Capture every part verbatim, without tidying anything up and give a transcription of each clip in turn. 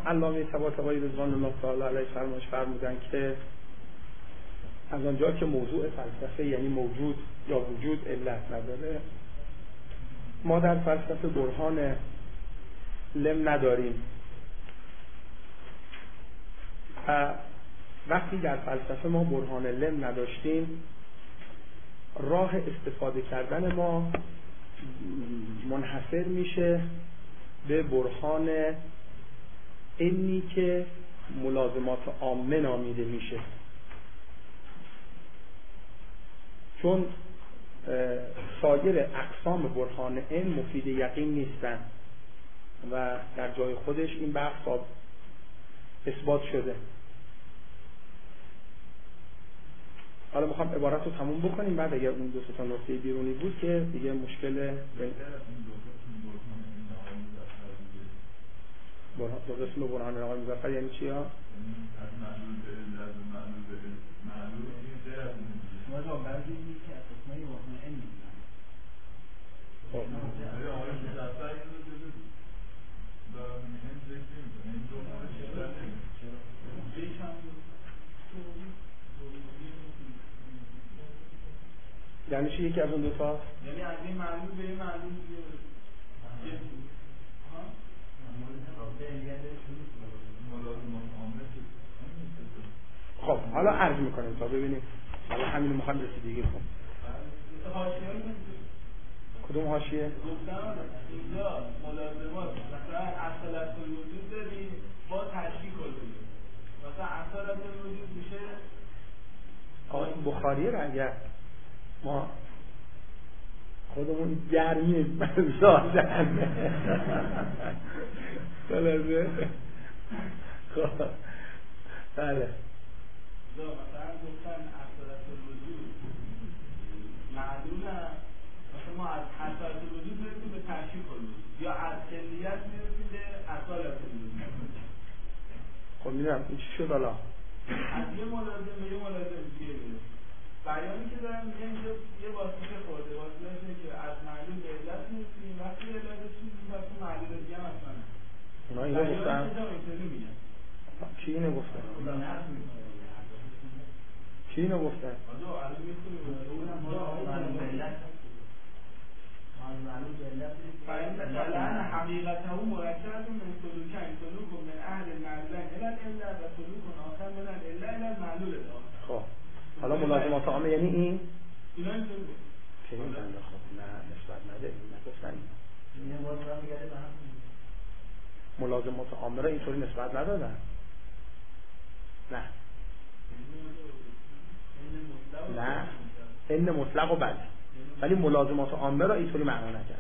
علامه طباطبایی رضوان الله تعالی علیه فرمایش فرمودن که از آنجا که موضوع فلسفه یعنی موجود یا وجود علت نداره، ما در فلسفه برهان لم نداریم و وقتی در فلسفه ما برهان لم نداشتیم، راه استفاده کردن ما منحصر میشه به برهان اینی که ملازمات عامه نامیده میشه، چون سایر اقسام برهان این مفید یقین نیستن و در جای خودش این بحث اثبات شده. حالا میخوام عبارت رو تموم بکنیم، بعد اگر اون دو تا نکته بیرونی بود که دیگه مشکل برهان دو قسم برهان آقای مظفر یعنی چی ها؟ از معلول به علت و معلول به معلول این غیر از اون ما بعضی که از قسمه برهان این میگن. خب آقای مظفر این رو دیده بود دارم این ذکر نمی‌کنه این دو مورد بیشتر نمی‌کنه. یعنی چی یکی از اون دو تا؟ یعنی از این معلول به این معلول دیگه ها؟ خب حالا عرض میکنیم تا ببینیم. حالا همین رو میخوایم رسیدگی کنیم. کدوم حاشیه؟ گفتم اینجا ملازمات مثلا اصالت الوجود داریم با تشریک الوجود، مثلا اصالت الوجود میشه آقای بخاری را اگر ما خودمون گرمیم زادن بلده خب بله مثلا گفتن اصالت الوجود معلوم مثلا ما از اصالت الوجود میرسیم به تشریک الوجود یا از کلیت میرسیم به اصالت الوجود. خب میدونم این چی شد حالا؟ از یه ملازم به یه ملازم دیگه میرسیم. بیانی که دارم میگه اینجا یه واسطه خورده، واسطه اینه که از معلول به علت میرسیم، وقتی علت چیزی پس اون معلول دیگه هم اصلا اونا اینو گفتن؟ میگن کی اینو گفتن؟ کی اینو گفتن؟ مثلا حقیقته مرکبه من سلوکین سلوک من اهل المعلولین الی العلت و سلوک آخر من العلت الی المعلول الاخر. خب حالا ملازمات عامه یعنی این؟ اینا اینطوری بود که این بنده خب نه نسبت نده نگفتن این باز را میگرده به هم ملازمات عامه را اینطوری نسبت ندادن. نه نه این مطلق و بله، ولی ملازمات عامه را اینطوری معنا نکردن.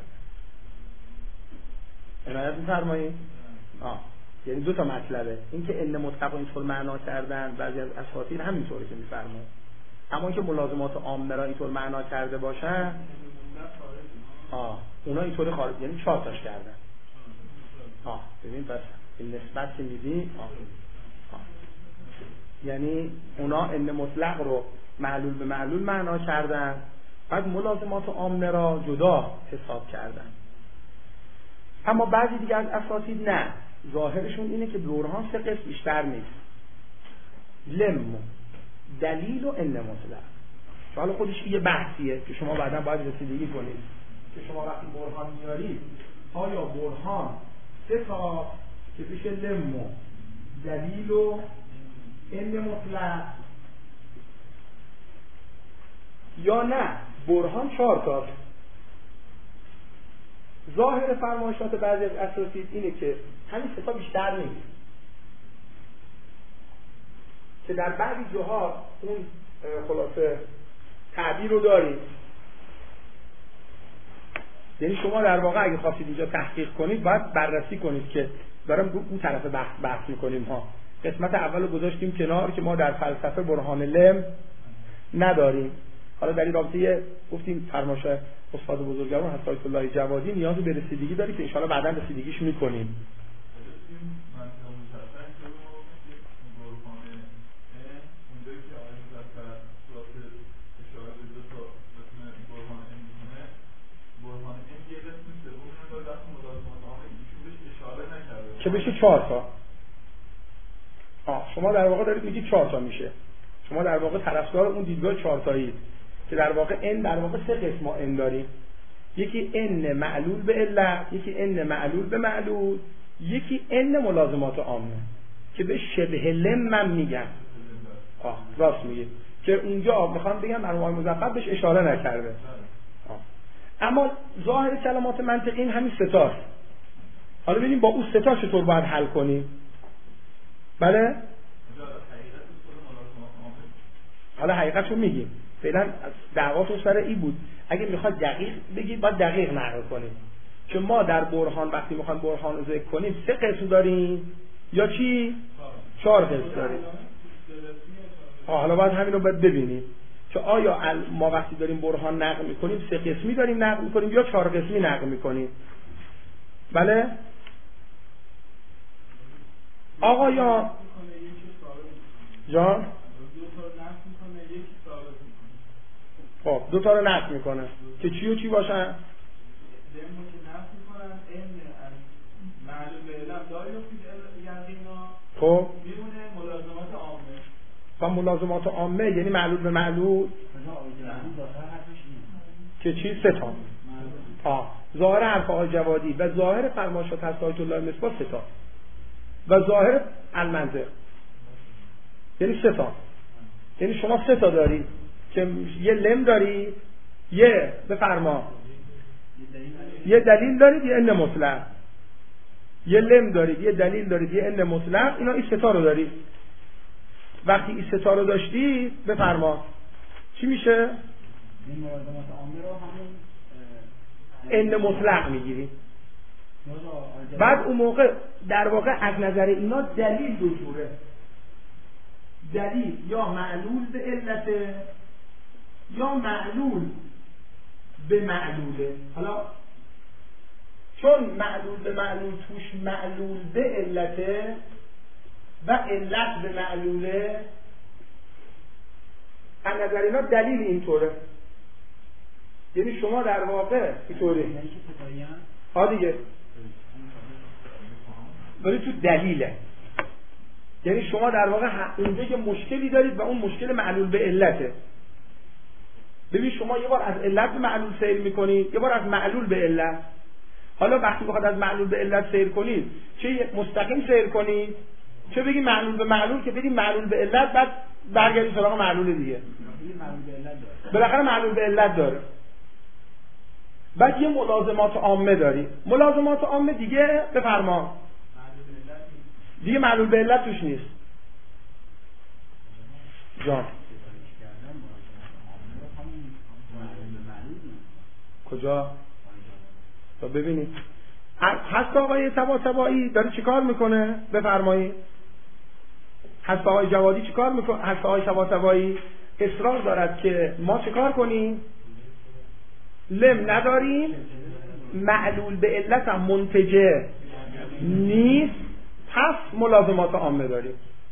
عنایت می‌فرمایید؟ آه یعنی دو تا مطلبه، این که ان مطلق رو اینطور معنا کردن بعضی از اساطیر همینطوری که می‌فرمایید، اما که ملازمات عامه را اینطور معنا کرده باشن آه اونا اینطوری خارج یعنی چهار تاش کردن. آه ببین پس این نسبت که میدی آه. آه. یعنی اونا ان مطلق رو معلول به معلول معنا کردن، بعد ملازمات عامه را جدا حساب کردن. اما بعضی دیگه از اساتید نه، ظاهرشون اینه که برهان سه قسم بیشتر نیست، لم دلیل و ان مطلق. حالا خودش یه بحثیه که شما بعدا باید رسیدگی کنید که شما وقتی برهان میارید آیا برهان سه تا که بشه لم و دلیل و ان مطلق یا نه برهان چهار تا. ظاهر فرمایشات بعضی از اساتید اینه که همین سه تا بیشتر نیست، که در بعضی جاها اون خلاصه تعبیر رو دارید. یعنی شما در واقع اگه خواستید اینجا تحقیق کنید باید بررسی کنید که دارم اون طرف بحث بحث میکنیم ها. قسمت اول رو گذاشتیم کنار که ما در فلسفه برهان لم نداریم. حالا در این رابطه گفتیم فرمایش استاد بزرگوار حضرت آیت الله جوادی نیاز به رسیدگی داره که ان شاء الله بعدا رسیدگیش میکنیم. که بشه چهار تا آه شما در واقع دارید میگید چهار تا میشه. شما در واقع طرفدار اون دیدگاه چهار تایی که در واقع n در واقع سه قسم ما n داریم. یکی n معلول به علت، یکی n معلول به معلول، یکی n ملازمات عامه که به شبه لم من میگم. آه راست میگید که اونجا میخوام بگم مرحوم مظفر بهش اشاره نکرده. آه. اما ظاهر کلمات منطقی این همین ستاست. حالا ببینیم با اون ستا چطور باید حل کنیم. بله؟ حالا حقیقتشو میگیم. فعلا دعواتون سر این بود. اگه میخواد دقیق بگید باید دقیق نقل کنیم. چون ما در برهان وقتی میخوایم برهان رو ذکر کنیم سه قسم داریم یا چی؟ چهار قسم داریم. حالا باید همین رو باید ببینیم که آیا ما وقتی داریم برهان نقل میکنیم سه قسمی داریم نقل میکنیم یا چهار قسمی نقل میکنیم. بله؟ آقا یا جان خب دو تا رو نقل میکنه که چی و چی باشن؟ خب ملازمات عامه و ملازمات عامه یعنی معلول به معلول که چی؟ سه تا. آه ظاهر حرف آقای جوادی و ظاهر فرمایشات حضرت آیت الله مصباح سه تا و ظاهر المنطق یعنی سه تا. یعنی شما سه تا داری که یه لم داری، یه بفرما یه دلیل دارید، یه ان مطلق. یه لم دارید، یه دلیل دارید، یه ان مطلق. اینا این سه تا رو دارید. وقتی این سه تا رو داشتید بفرما چی میشه؟ این ملازمات عامه رو همون ان مطلق میگیرید. بعد اون موقع در واقع از نظر اینا دلیل دو جوره. دلیل یا معلول به علته یا معلول به معلوله. حالا چون معلول به معلول توش معلول به علته و علت به معلوله، از نظر اینا دلیل اینطوره. یعنی شما در واقع اینطوره ها دیگه داری تو دلیله. یعنی شما در واقع اونجا که مشکلی دارید و اون مشکل معلول به علته. ببین شما یه بار از علت به معلول سیر میکنید، یه بار از معلول به علت. حالا وقتی بخواد از معلول به علت سیر کنید چه مستقیم سیر کنید چه بگید معلول به معلول که بگید معلول به علت بعد برگردید سراغ معلول دیگه. بالاخره معلول به علت داره. بعد یه ملازمات عامه داری. ملازمات عامه دیگه بفرما دیگه معلول به علت توش نیست. جان کجا؟ تا ببینید هست آقای طباطبایی داره چیکار میکنه؟ بفرمایید. هست آقای جوادی چیکار میکنه؟ هست آقای طباطبایی اصرار دارد که ما چیکار کنیم؟ لم نداریم، معلول به علت هم منتجه نیست، پس ملازمات عامه داریم.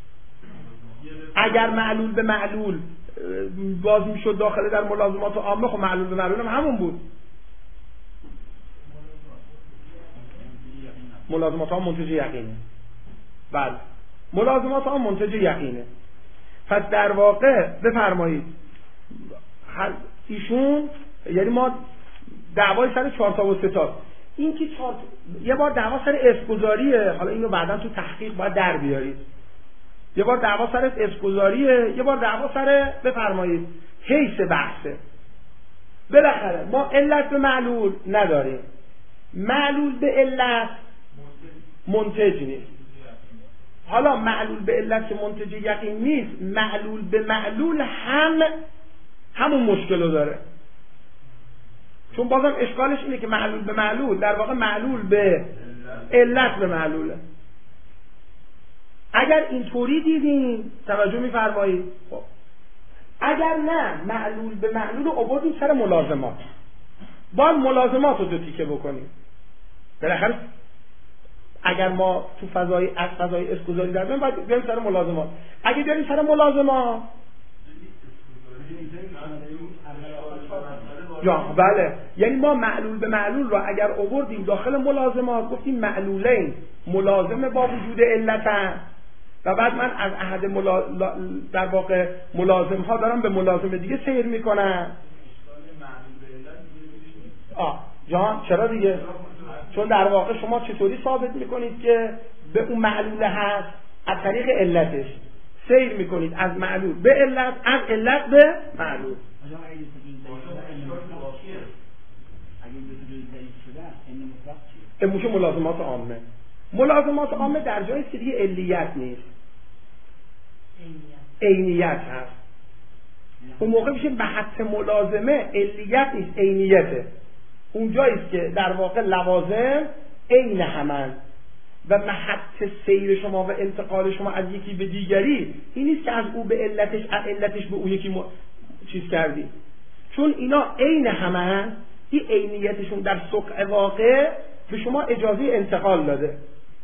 اگر معلول به معلول باز میشد داخل در ملازمات عامه خب معلول به معلول هم همون بود. ملازمات عام منتج یقینه. بله ملازمات عام منتج یقینه. پس در واقع بفرمایید ایشون یعنی ما دعوای سر چهار تا و سه تا این که چهار یه بار دعوا سر اسم‌گذاریه، حالا اینو بعداً تو تحقیق باید در بیارید. یه بار دعوا سر اسم‌گذاریه، یه بار دعوا سر بفرمایید حیث بحثه. بالاخره ما علت به معلول نداریم، معلول به علت منتج نیست. حالا معلول به علت که منتج یقین نیست، معلول به معلول هم همون مشکل رو داره. چون بازم اشکالش اینه که معلول به معلول در واقع معلول به علت به معلوله. اگر اینطوری دیدیم توجه می‌فرمایید. خب اگر نه معلول به معلول رو آوردیم سر ملازمات، باید ملازمات رو دو تیکه بکنیم. بالاخره اگر ما تو فضای از فضای اسکوزاری در بیاریم باید بریم سر ملازمات. اگه بریم سر ملازمات یا بله یعنی ما معلول به معلول رو اگر آوردیم داخل ملازمات گفتیم معلولین ملازم با وجود علتن، و بعد من از احد ملا... در واقع ملازم ها دارم به ملازم دیگه سیر میکنم. آه جان چرا دیگه؟ چون در واقع شما چطوری ثابت میکنید که به اون معلول هست؟ از طریق علتش سیر میکنید، از معلول به علت، از علت به معلول. این میشه ملازمات عامه. ملازمات عامه در جای سری علیت نیست، عینیت هست. اون موقع میشه محط ملازمه علیت نیست، عینیته. اون جاییست که در واقع لوازم عین همن و محط سیر شما و انتقال شما از یکی به دیگری این نیست که از او به علتش، از علتش به او یکی م... چیز کردی. چون اینا عین همن، این عینیتشون در سقع واقع به شما اجازه انتقال داده.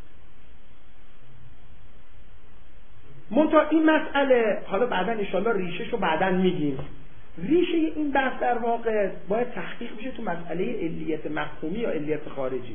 منتها این مسئله حالا بعدا انشالله ریشهشو بعدا میگیم. ریشه این بحث در واقع باید تحقیق بشه تو مسئله علیت مفهومی یا علیت خارجی،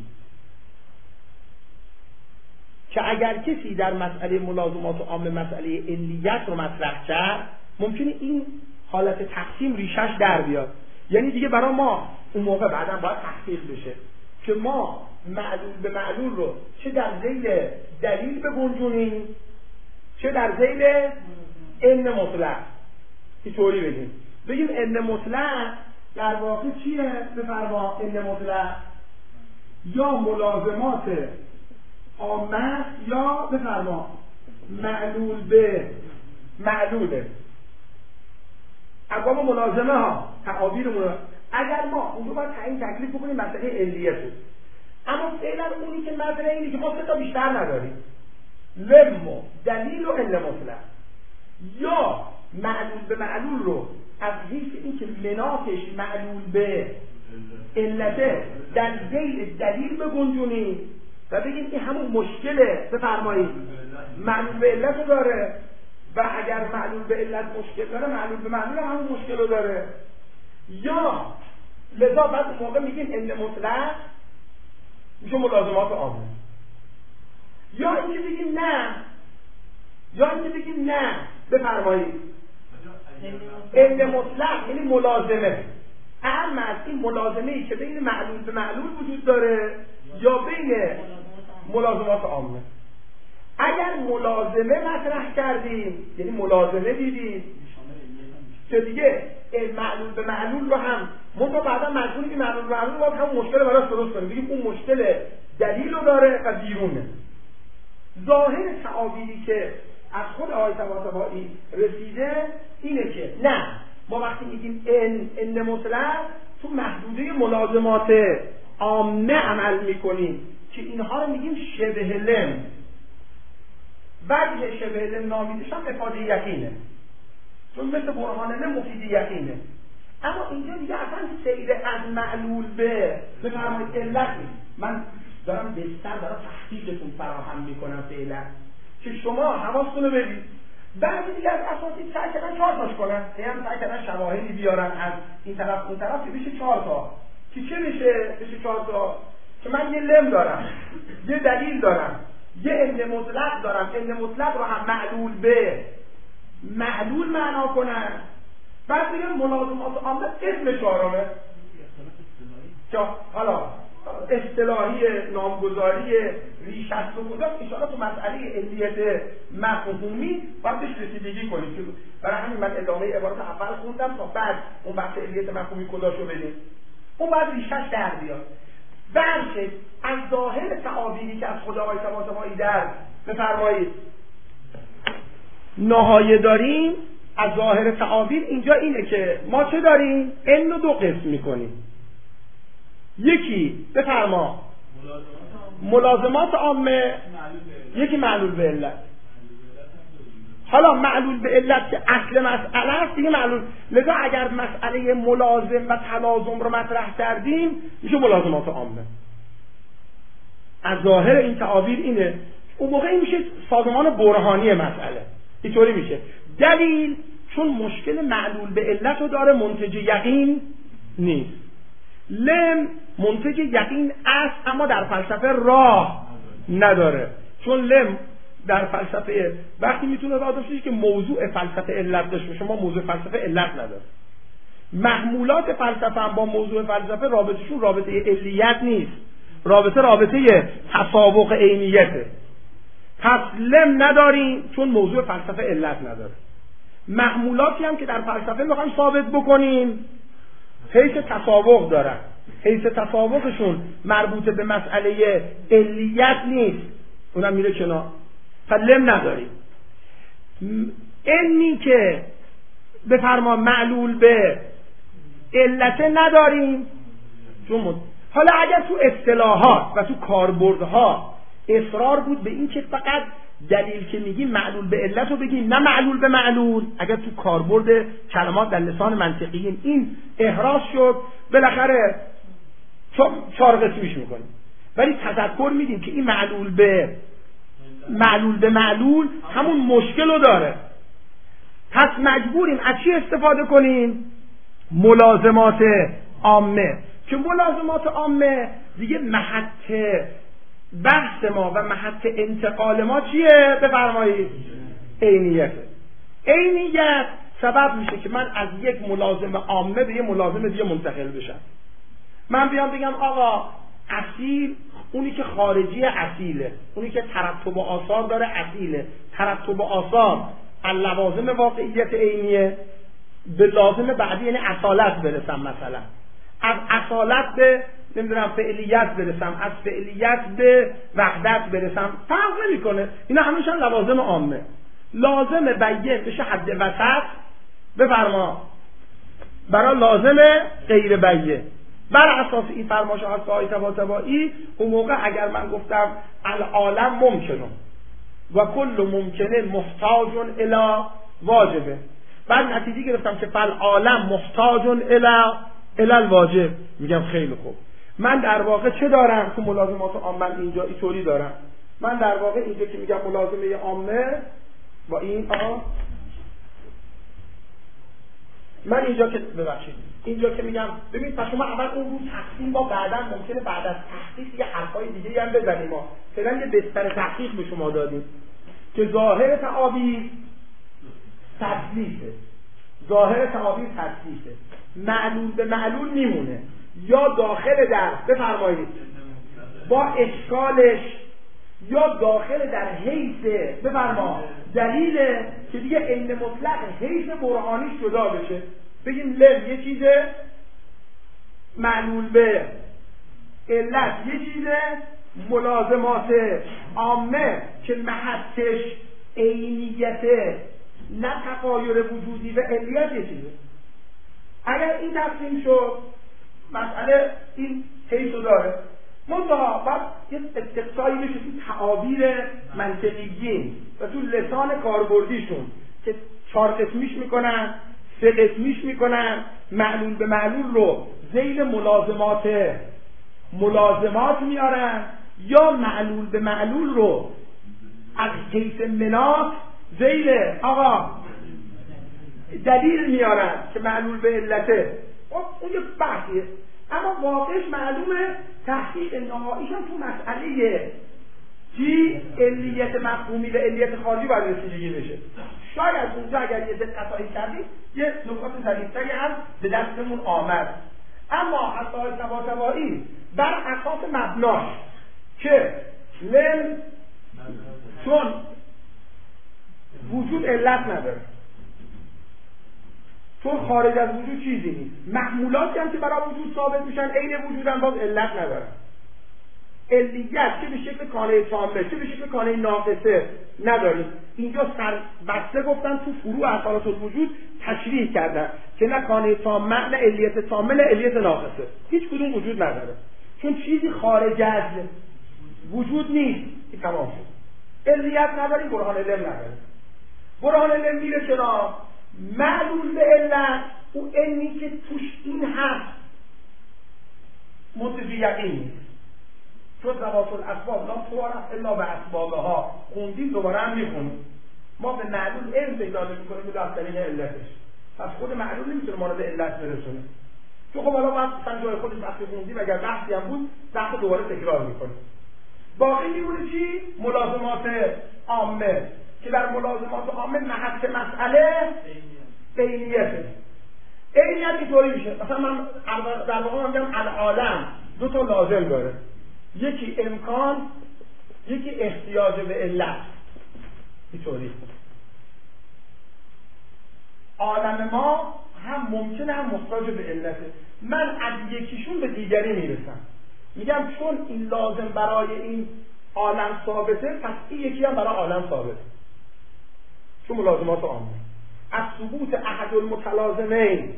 که اگر کسی در مسئله ملازمات عامه مسئله علیت رو مطرح کرد ممکنه این حالت تقسیم ریشش در بیاد. یعنی دیگه برای ما اون موقع بعدا باید تحقیق بشه که ما معلول به معلول رو چه در ذیل دلیل بگنجونیم چه در ذیل ان مطلق. اینطوری بگیم بگیم ان مطلق در واقع چیه؟ بفرما ان مطلق یا ملازمات عامه یا بفرما معلول به معلوله. اقوام ملازمه ها تعابیر ملازمه. اگر ما اون رو باید تعیین تکلیف بکنیم مسئله علیته، اما فعلا اونی که مسئله اینی که ما سه تا بیشتر نداریم، لم و دلیل و ان مطلق، یا معلول به معلول رو از حیث این که مناطش معلول به علته در ذیل دلیل بگنجونیم و بگیم که همون مشکله بفرمایید معلول به علت رو داره و اگر معلول به علت مشکل داره معلول به معلول همون مشکل رو داره. یا لذا بعد اون موقع میگیم ان مطلق میشه ملازمات عامه. یا اینکه بگیم نه یا اینکه بگیم نه بفرمایید ان مطلق یعنی ملازمه، اما از این ملازمه ای که بین معلول به معلول وجود داره یا بین ملازمات عامه. اگر ملازمه مطرح کردیم یعنی ملازمه دیدیم که دیگه معلول به معلول رو هم ما بعدا مجبوریم که معلول به معلول رو هم مشکل براش درست کنیم، بگیم اون مشکل دلیل رو داره و بیرونه. ظاهر تعابیری که از خود آقای طباطبایی رسیده اینه که نه، ما وقتی میگیم ان ان مطلق تو محدوده ملازمات عامه عمل میکنیم که اینها رو میگیم شبه لم. وجه شبه لم نامیدش هم افاده یقینه، چون مثل برهانه مفید یقینه. اما اینجا دیگه اصلا سیر از معلول به بفرمایید علت نیست. من دارم بستر دارم تحقیقتون فراهم میکنم فعلا که شما حواستون رو بدید. بعضی دیگه از اساتید سعی کردن چهار تاش کنن، هم سعی کردن شواهدی بیارن از این طرف اون طرف که بشه چهار تا. که چه بشه؟ بشه چهار تا که من یه لم دارم، یه دلیل دارم، یه ان مطلق دارم، ان مطلق رو هم معلول به معلول معنا کنن. بعد دیگه ملازمات عامه اسم چهارمه که حالا اصطلاحی نامگذاری ریش است و گذاشت انشاءالله تو مسئله علیت مفهومی باید بهش رسیدگی کنیم. که برای همین من ادامه عبارت اول خوندم تا بعد اون بحث علیت مفهومی کداشو بدیم، اون باید ریشش در بیاد. برشه از ظاهر تعابیری که از خدا آقای طباطبایی در بفرمایید نهایه داریم، از ظاهر تعابیر اینجا اینه که ما چه داریم؟ ان رو دو قسم میکنیم. یکی بفرما ملازمات عامه، یکی معلول به علت. حالا معلول به علت که اصل مسئله است دیگه معلول. لذا اگر مسئله ملازم و تلازم رو مطرح کردیم میشه ملازمات عامه. از ظاهر این تعابیر اینه. اون موقع این میشه سازمان برهانی مسئله. اینطوری میشه. دلیل چون مشکل معلول به علت رو داره، منتج یقین نیست. لم منتج یقین است اما در فلسفه راه نداره، چون لم در فلسفه وقتی میتونه راه داشته که موضوع فلسفه علت داشته باشه، ما موضوع فلسفه علت نداره. محمولات فلسفه هم با موضوع فلسفه رابطهشون رابطه علیت نیست، رابطه رابطه تسابق عینیته. پس لم نداریم چون موضوع فلسفه علت نداره. محمولاتی هم که در فلسفه میخوایم ثابت بکنیم حیث تسابق دارن، حیث تسابقشون مربوط به مسئله علیت نیست، اونم میره کنار. پس لم نداریم. اینی که بفرما معلول به علت نداریم چون حالا اگر تو اصطلاحات و تو کاربردها اصرار بود به این که فقط دلیل که میگیم معلول به علت رو بگیم نه معلول به معلول، اگر تو کاربرد کلمات در لسان منطقی این احراز شد بالاخره چهار قسمیش میکنیم، ولی تذکر میدیم که این معلول به معلول به معلول همون مشکل رو داره. پس مجبوریم از چی استفاده کنیم؟ ملازمات عامه، که ملازمات عامه دیگه محط بحث ما و محط انتقال ما چیه؟ بفرمایید عینیت. عینیت سبب میشه که من از یک ملازم عامه به یک ملازم دیگه منتقل بشم. من بیام بگم آقا اصیل اونی که خارجی اصیله، اونی که ترتب آثار داره اصیله، ترتب آثار اللوازم واقعیت عینیه، به لازم بعدی یعنی اصالت برسم، مثلا از اصالت به نمیدونم فعلیت برسم، از فعلیت به وحدت برسم، فرق نمیکنه، اینا همیشه لوازم عامه. لازم بیان بشه حد وسط بفرما برای لازم غیر بیان. بر اساس این فرمایش هست های طباطبایی اون موقع اگر من گفتم العالم ممکنه و کل ممکنه محتاج الی واجبه، بعد نتیجه گرفتم که فالعالم محتاج الی الی الواجب، میگم خیلی خوب، من در واقع چه دارم تو ملازمات عامه؟ اینجا اینطوری دارم، من در واقع اینجا که میگم ملازمه عامه با این آها من اینجا که ببخشید اینجا که میگم ببین پس شما اول اون رو تقسیم با بعدا ممکنه بعد از تحقیق یه حرفای دیگه هم بزنیم، ما فعلا یه بستر تحقیق به شما دادیم که ظاهر تعابیر تثلیثه، ظاهر تعابیر تثلیثه، معلول به معلول میمونه یا داخل در بفرمایید با اشکالش یا داخل در حیث بفرما دلیل که دیگه عین مطلق حیث برهانی جدا بشه، بگیم لم یه چیزه، معلول به علت یه چیزه، ملازمات عامه که محطش عینیته نه تغایر وجودی و علیت یه چیزه. اگر این تقسیم شد مسئله این حیثو داره، منتها بعد یه استقصایی بشه تو تعابیر منطقیین و تو لسان کاربردیشون که چهار قسمیش میکنن، سه قسمیش میکنن، معلول به معلول رو ذیل ملازمات ملازمات میارن یا معلول به معلول رو از حیث مناط ذیل آقا دلیل میارن که معلول به علته. اون یه بحثیه، اما واقعش معلومه تحقیق نهاییش هم تو مسئله چی؟ علیت مفهومی و علیت خارجی باید رسیدگی بشه. شاید اونجا اگر یه دقتایی کردید یه نکات ظریفتری هم به دستمون آمد، اما حتی طباطبایی بر اساس مبناش که لم چون وجود علت نداره، چون خارج از وجود چیزی نیست، محمولاتی هم که برای وجود ثابت میشن عین وجودن باز علت ندارن، علیت چه به شکل کانه تامه چه به شکل کانه ناقصه نداریم. اینجا سر بسته گفتن تو فروع اصالت الوجود تشریح کردن که نه کانه تامه نه علیت تامه نه علیت ناقصه، هیچ کدوم وجود نداره، چون چیزی خارج از وجود نیست. این تمام شد، علیت نداریم، برهان علم نداریم. برهان علم میره چرا؟ معلول به علت او علمی که توش این هست منتفی یقین نیست، چون ذوات الاسباب لا تعرف الا به اسبابها خوندیم، دوباره هم میخونیم، ما به معلول علم پیدا میکنیم به دستگاه علتش، پس خود معلول نمیتونه ما رو به علت برسونه، چون خب حالا باید مثلا جای خودش وقتی خوندیم اگر بحثی هم بود بحث دوباره تکرار میکنیم. باقی میمونه چی؟ ملازمات عامه که در ملازمات عامه محک مسئله عینیته. عینیت اینطوری میشه، مثلا من در واقع میگم العالم دو تا لازم داره، یکی امکان، یکی احتیاج به علت. اینطوری عالم ما هم ممکنه هم محتاج به علته. من از یکیشون به دیگری میرسم، میگم چون این لازم برای این عالم ثابته، پس این یکی هم برای عالم ثابته، چون ملازمات عامه. از ثبوت احد المتلازمین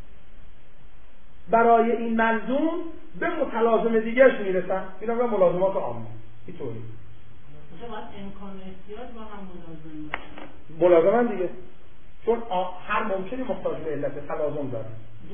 برای این ملزوم به متلازم دیگرش میرسم، اینا به ملازمات عامه. اینطوری مثلا باید امکان احتیاج با هم ملازم باشه. ملازم هم دیگه، چون هر ممکنی محتاج به علت تلازم داره.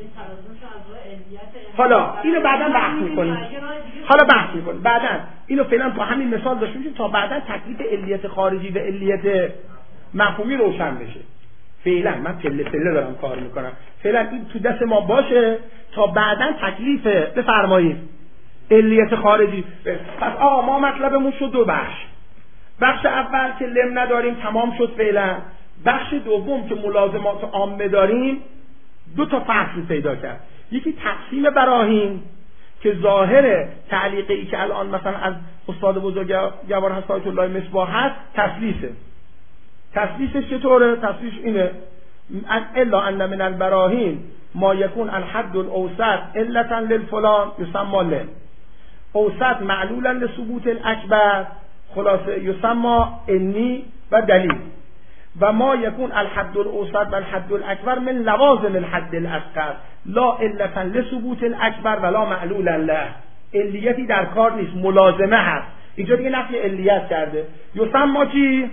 حالا اینو بعداً بحث می‌کنیم. حالا بحث می‌کنیم. بعداً اینو فعلا با همین مثال داشته باشیم تا بعداً تکلیف علیت خارجی و علیت مفهومی روشن بشه. فعلا من پله پله دارم کار می‌کنم. فعلا این تو دست ما باشه تا بعداً تکلیف بفرمایید علیت خارجی. پس آقا ما مطلبمون شد دو بخش. بخش اول که لم نداریم تمام شد فعلا. بخش دوم که ملازمات عامه داریم دو تا فصل پیدا کرد. یکی تقسیم براهین که ظاهر تعلیقی که الان مثلا از استاد بزرگوار حسایت الله مصباح هست تسلیسه. تسلیسش چطوره؟ تسلیسش اینه الا ان من البراهین ما یکون الحد الاوسط علتا للفلان یسمى لم، اوسط معلولا لثبوت الاکبر خلاصه یسمى انی و دلیل، و ما یکون الحد الاوسط و الحد الاکبر من لوازم الحد الاصغر لا علتا لثبوت الاکبر ولا معلولا له. علیتی در کار نیست، ملازمه هست. اینجا دیگه نفی علیت کرده. یسمى چی؟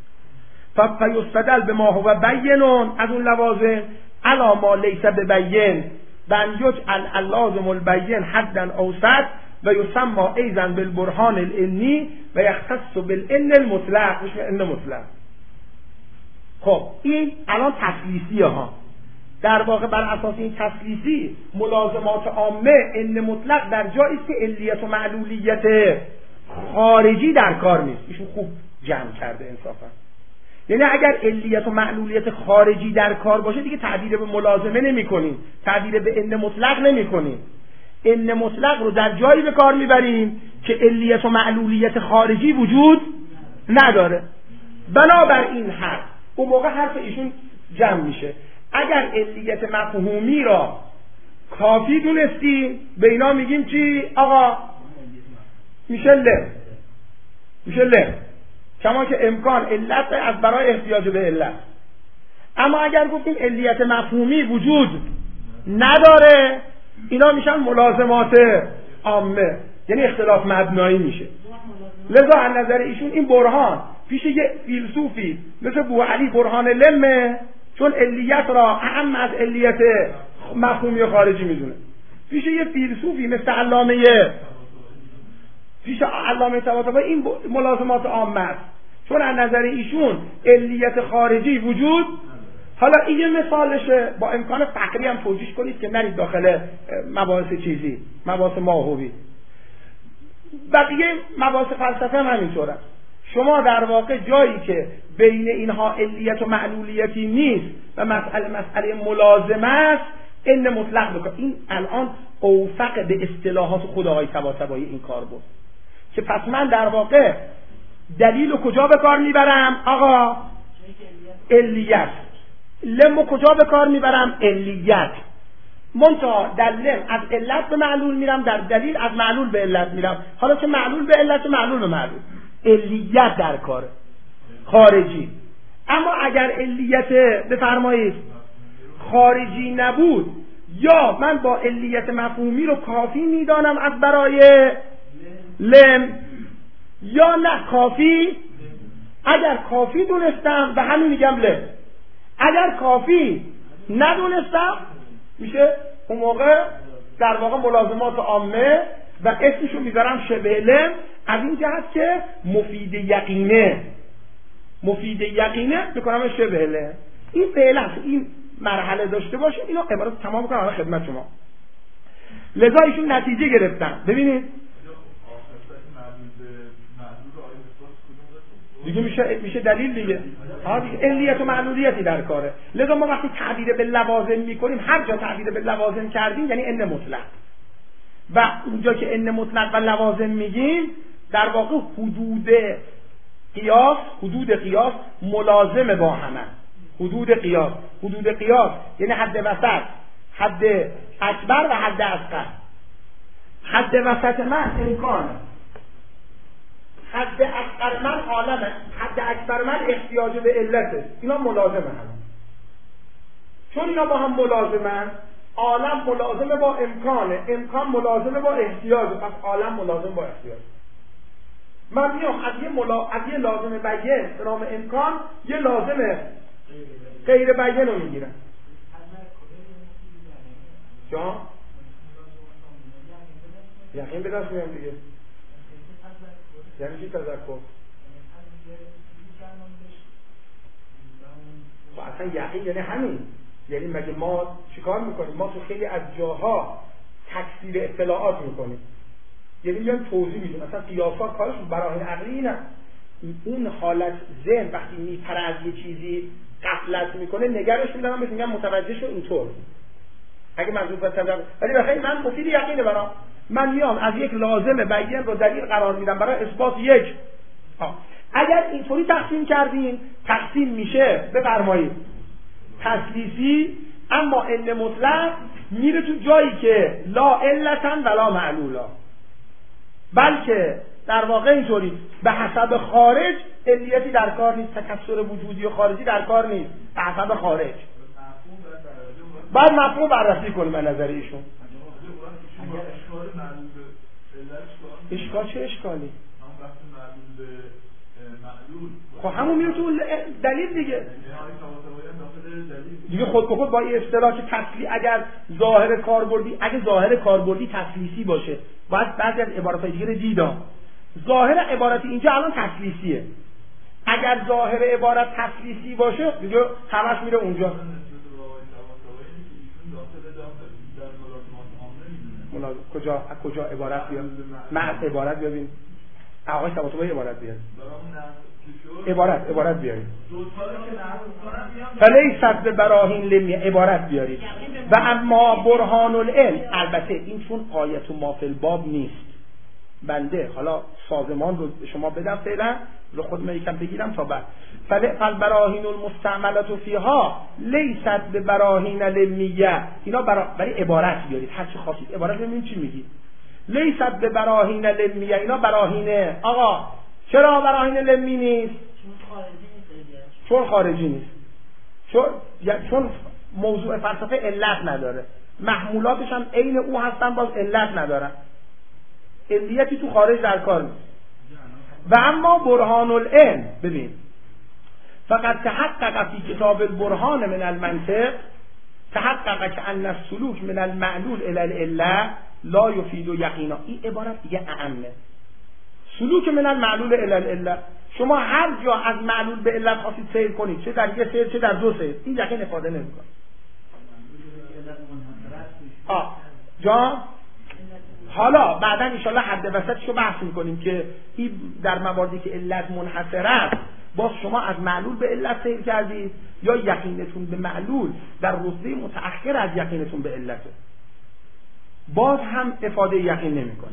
فیستدل بما هو بین از اون لوازم علی ما لیس ببین بن یجعل اللازم البین حدا اوسط و یسمى ایضا بالبرهان الانی و یختص بالان المطلق، میشه ان مطلق. خب این الان تسلیسیه ها. در واقع بر اساس این تسلیسی ملازمات عامه ان مطلق در جایی است که علیت و معلولیت خارجی در کار نیست. ایشون خوب جمع کرده انصافا. یعنی اگر علیت و معلولیت خارجی در کار باشه دیگه تعبیر به ملازمه نمی کنیم، تعبیر به ان مطلق نمی کنیم. ان مطلق رو در جایی به کار میبریم که علیت و معلولیت خارجی وجود نداره. بنابر این حرف اون موقع حرف ایشون جمع میشه. اگر علیت مفهومی را کافی دونستیم به اینا میگیم چی؟ آقا میشه لم، میشه لم، کما که امکان علت از برای احتیاج به علت. اما اگر گفتیم علیت مفهومی وجود نداره اینا میشن ملازمات عامه، یعنی اختلاف مبنایی میشه. لذا از نظر ایشون این برهان پیش یه فیلسوفی مثل بوعلی برهان لمه، چون علیت را اهم از علیت مفهومی و خارجی میدونه. پیش یه فیلسوفی مثل علامه پیش علامه طباطبایی این ملازمات عامه است، چون از نظر ایشون علیت خارجی وجود. حالا این یه مثالشه، با امکان فقری هم توجیه کنید که نرید داخل مباحث چیزی، مباحث ماهوی. بقیه مباحث فلسفه هم همینطوره. شما در واقع جایی که بین اینها علیت و معلولیتی نیست و مسئله مسئله ملازمه است ان مطلق بکن. این الان اوفق به اصطلاحات خدای طباطبایی این کار بود که پس من در واقع دلیل رو کجا به کار میبرم؟ آقا علیت. لم رو کجا به کار میبرم؟ علیت. منتها در لم از علت به معلول میرم، در دلیل از معلول به علت میرم. حالا چه معلول به علت و معلول به معلول، علیت در کاره خارجی. اما اگر علیت بفرمایید خارجی نبود یا من با علیت مفهومی رو کافی میدانم از برای لم یا نه کافی، اگر کافی دونستم و همین میگم لم، اگر کافی ندونستم میشه اون موقع در واقع ملازمات عامه و اسمشو میذارم شبه لم، از این جهت که مفید یقینه مفید یقینه میکنم شبه لم. این فعلا این مرحله داشته باشه اینو عبارت تمام کنم الان خدمت شما. لذا ایشون نتیجه گرفتن. ببینید دیگه میشه میشه دلیل دیگه. ها دیگه علیت و معلولیتی در کاره. لذا ما وقتی تعبیر به لوازم میکنیم، هر جا تعبیر به لوازم کردیم یعنی ان مطلق، و اونجا که ان مطلق و لوازم میگیم در واقع حدود قیاس حدود قیاس ملازم با همه. حدود قیاس حدود قیاس یعنی حد وسط، حد اکبر و حد اصغر. حد وسط من امکانه، حد اصغر من عالمه، حد اکبر من احتیاج به علته. اینا ملازمه هم، چون اینا با هم ملازمن. عالم ملازمه با امکانه، امکان ملازمه با احتیاج، پس عالم ملازم با احتیاج. من میام از یه ملا... از یه لازم بیان به نام امکان یه لازم غیر بیان رو میگیرم. جا یقین به دست میام دیگه. یعنی چی تذکر؟ و اصلا یقین یعنی همین. یعنی مگه ما چیکار میکنیم؟ ما تو خیلی از جاها تکثیر اطلاعات میکنیم، یعنی میان توضیح میدیم. مثلا قیاسا کارشون براهین عقلی نه. اون حالت ذهن وقتی میپره از یه چیزی غفلت میکنه، نگرش میدارم بهش میگم متوجه شو اینطور. اگه منظور به تذکر، ولی بخیر من مفید یقینه برام. من میام از یک لازم بیان رو دلیل قرار میدم برای اثبات یک. ها. اگر اینطوری تقسیم کردین، تقسیم میشه بفرمایید تثلیثی، اما ان مطلق میره تو جایی که لا علتا ولا معلولا، بلکه در واقع اینطوری به حسب خارج علیتی در کار نیست، تکثر وجودی و خارجی در کار نیست، به حسب خارج. بعد مفهوم بررسی کنیم به نظر ایشون. اشکال چه اشکالی؟ خب همون میره تو دلیل دیگه. دیگه خود به خود با این اصطلاح که تسلی اگر ظاهر کاربردی، اگه ظاهر کاربردی تسلیسی باشه، باید بعضی از عباراتهای دیگه رو دیدم. ظاهر عبارت اینجا الان تسلیسیه. اگر ظاهر عبارت تسلیسی باشه دیگه همش میره اونجا. ملازم کجا از کجا عبارت بیاد؟ من عبارت ببین. آقای طباطبایی عبارت بیاد. عبارت عبارت بیارید. فلیست به براهین لمی عبارت بیارید. و اما برهان العلم، البته این چون آیت و ما فی الباب نیست، بنده حالا سازمان رو شما بدم فعلا رو خودم یکم بگیرم تا بعد. فالبراهین المستعملة فیها لیست به براهین لمیه. اینا برای برای عبارت بیارید، هر چی خواستید عبارت ببینید چی میگی. لیست به براهین لمیه، اینا براهینه. آقا چرا براهین لمی نیست؟ چون خارجی نیست. چون چون موضوع فلسفه علت نداره، محمولاتش هم عین او هستن، باز علت ندارن، علیتی تو خارج در کار نیست. و اما برهان العلم، ببین فقط تحقق فی کتاب البرهان من المنطق تحقق که ان السلوک من المعلول الی العله لا یفید یقینا. این عبارت دیگه اعمه. سلوک من المعلول الی العله، شما هر جا از معلول به علت خواستید سیر کنید، چه در یه سیر چه در دو سیر، این یقین افاده نمیکنه. آه جا حالا بعدا ان شاءالله حد وسطشو بحث میکنیم که این در مواردی که علت منحصر است، باز شما از معلول به علت سیر کردید یا یقینتون به معلول در رتبه متأخر از یقینتون به علته، باز هم افاده یقین نمیکنه.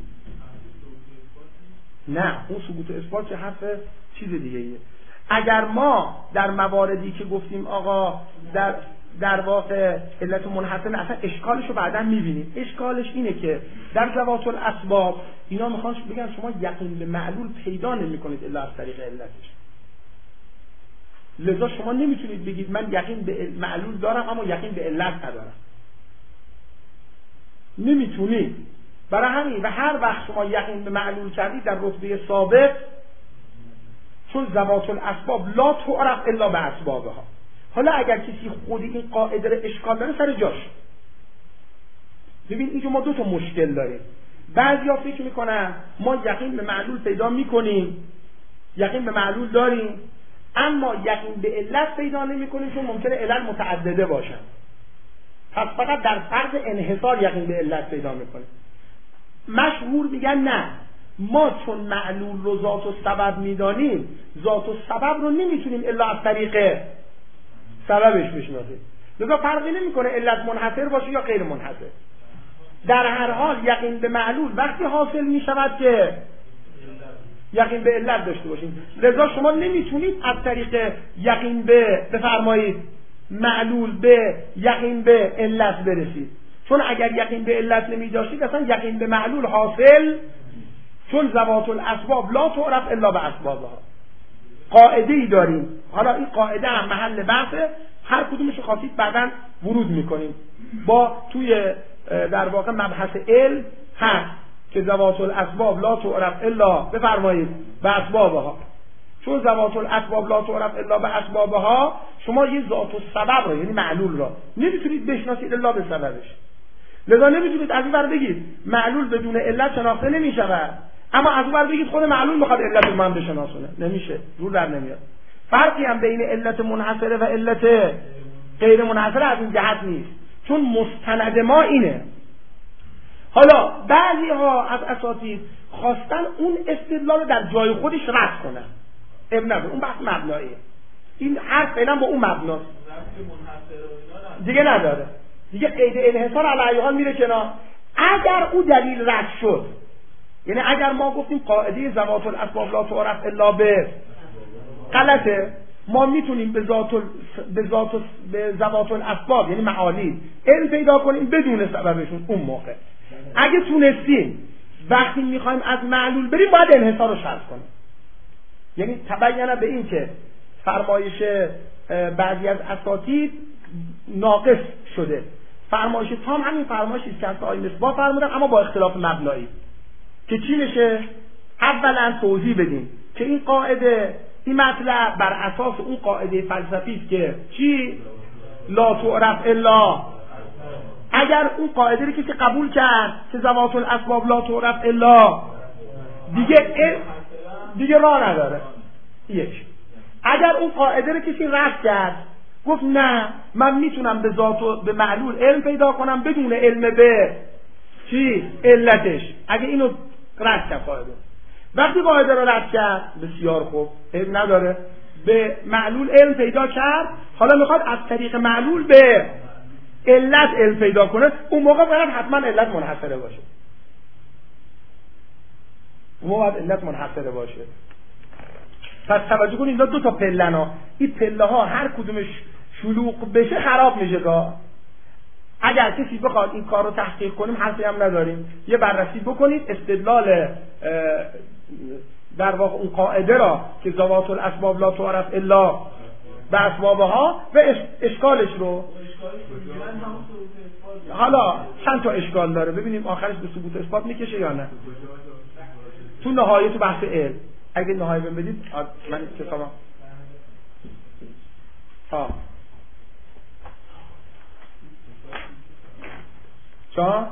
نه اون ثبوت اثبات چه حرف چیز دیگه ایه. اگر ما در مواردی که گفتیم آقا در در واقع علت منحصر، اصلا اشکالش رو بعدا میبینیم. اشکالش اینه که در ذوات الاسباب اینا میخوان بگن شما یقین به معلول پیدا نمیکنید الا از طریق علتش، لذا شما نمیتونید بگید من یقین به معلول دارم اما یقین به علت ندارم، نمیتونید. برای همین و هر وقت شما یقین به معلول کردید در رتبه سابق، چون ذوات الاسباب لا تعرف الا به اسبابها. حالا اگر کسی خودی این قاعده رو اشکال داره سر جاش. ببین اینجا ما دو تا مشکل داریم. بعضیا فکر میکنن ما یقین به معلول پیدا میکنیم، یقین به معلول داریم، اما یقین به علت پیدا نمیکنیم چون ممکنه علت متعدده باشن، پس فقط در فرض انحصار یقین به علت پیدا میکنیم. مشهور میگن نه، ما چون معلول رو ذات و سبب میدانیم، ذات و سبب رو نمیتونیم الا از طریق سببش بشناسیم. لذا فرقی نمیکنه علت منحصر باشه یا غیر منحصر. در هر حال یقین به معلول وقتی حاصل میشود که یقین به علت داشته باشیم. لذا شما نمیتونید از طریق یقین به بفرمایید معلول به یقین به علت برسید، چون اگر یقین به علت نمی داشتید اصلا یقین به معلول حاصل، چون ذوات الاسباب لا تعرف الا باسبابها. قاعده ای داریم، حالا این قاعده هم محل بحثه، هر کدومش خواستید بعداً ورود میکنیم. با توی در واقع مبحث علم هست که ذوات الاسباب لا تعرف الا بفرمایید باسبابها، چون ذوات الاسباب لا تعرف الا باسبابها شما یه ذات و سبب رو یعنی معلول را نمیتونید بشناسید الا به سببش. لذا نمیتونید از این ور بگید معلول بدون علت شناخته نمیشود، اما از اون ور بگید خود معلول میخواد علت رو من بشناسونه، نمیشه، جور در نمیاد. فرقی هم بین علت منحصره و علت غیر منحصره از این جهت نیست، چون مستند ما اینه. حالا بعضی ها از اساتید خواستن اون استدلال در جای خودش رد کنن، ابن نداره، اون بحث مبناییه، این حرف فعلا با اون مبناست دیگه نداره، دیگه قید انحصار علی حال میره کنار. اگر او دلیل رد شد، یعنی اگر ما گفتیم قاعده ذوات الاسباب لا تعرف الا به غلطه، ما میتونیم به ذات ال... به ذات ال... به ذوات الاسباب یعنی معانی علم پیدا کنیم بدون سببشون. اون موقع اگه تونستیم وقتی میخوایم از معلول بریم باید انحصار رو شرط کنیم، یعنی تبین به این که فرمایش بعضی از اساتید ناقص شده، فرمایش تام همین فرمایشی است که از آیه مصباح فرمودن اما با اختلاف مبنایی، که چی بشه؟ اولا توضیح بدیم که این قاعده، این مطلب بر اساس اون قاعده فلسفی است که چی؟ لا تعرف الا، اگر اون قاعده رو کسی قبول کرد که ذوات الاسباب لا تعرف الا، دیگه دیگه راه نداره. یک، اگر اون قاعده رو کسی رد کرد، گفت نه من میتونم به ذات و به معلول علم پیدا کنم بدون علم به چی؟ علتش، اگه اینو رد کرد قاعده، وقتی قاعده رو رد کرد بسیار خوب، علم نداره، به معلول علم پیدا کرد، حالا میخواد از طریق معلول به علت علم پیدا کنه، اون موقع باید حتما علت منحصره باشه، اون موقع باید علت منحصره باشه. پس توجه کنید اینا دو تا پلن ها، این پله ها هر کدومش شلوغ بشه خراب میشه کار. اگر کسی بخواد این کار رو تحقیق کنیم حرفی هم نداریم، یه بررسی بکنید استدلال در واقع اون قاعده را که ذوات الاسباب لا تعرف الا باسبابها و اشکالش رو، حالا چند تا اشکال داره ببینیم آخرش به ثبوت اثبات میکشه یا نه. تو نهایه تو بحث علم اگه نهایه بهم بدید من کتابم ها چا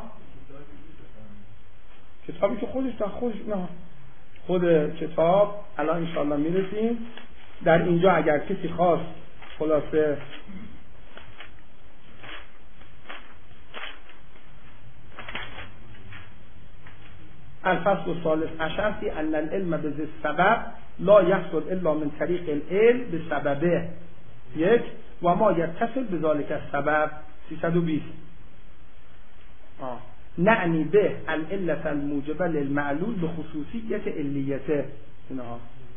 کتابی که خودش تا خودش نه خود کتاب الان انشاءالله میرسیم در اینجا. اگر کسی خواست خلاصه الفصل الثالث عشر فی ان العلم بذی السبب لا یحصل الا من طریق العلم بسببه یک و ما یتصل بذالک السبب سیصد و بیست نعنی به العلت الموجبه للمعلول به خصوصیت علیته اینها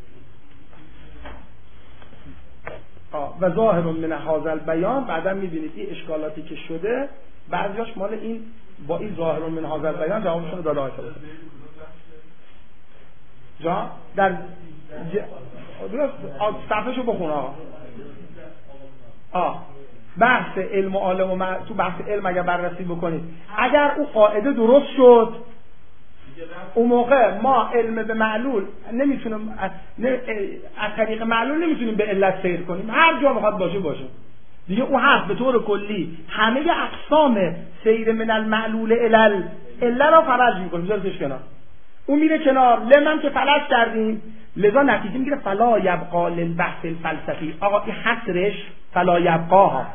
و ظاهر من هذا البیان. بعدا میبینید این اشکالاتی که شده بعضیاش مال این با این ظاهر من هذا البیان جوابشون داده آیه جا در ج... صفحهشو بخون آقا. آه بحث علم و عالم و مع... تو بحث علم اگر بررسی بکنید اگر اون قاعده درست شد اون موقع ما علم به معلول نمیتونیم از, از طریق معلول نمیتونیم به علت سیر کنیم، هر جا میخواد باشه باشه دیگه. اون هست به طور کلی همه اقسام سیر من المعلول الال الا را فرض میکنیم، بذارش کنار، اون میره کنار، لمن که فلج کردیم لذا نتیجه میگیره فلا یبقا للبحث الفلسفی. آقا این حصرش فلا یبقاها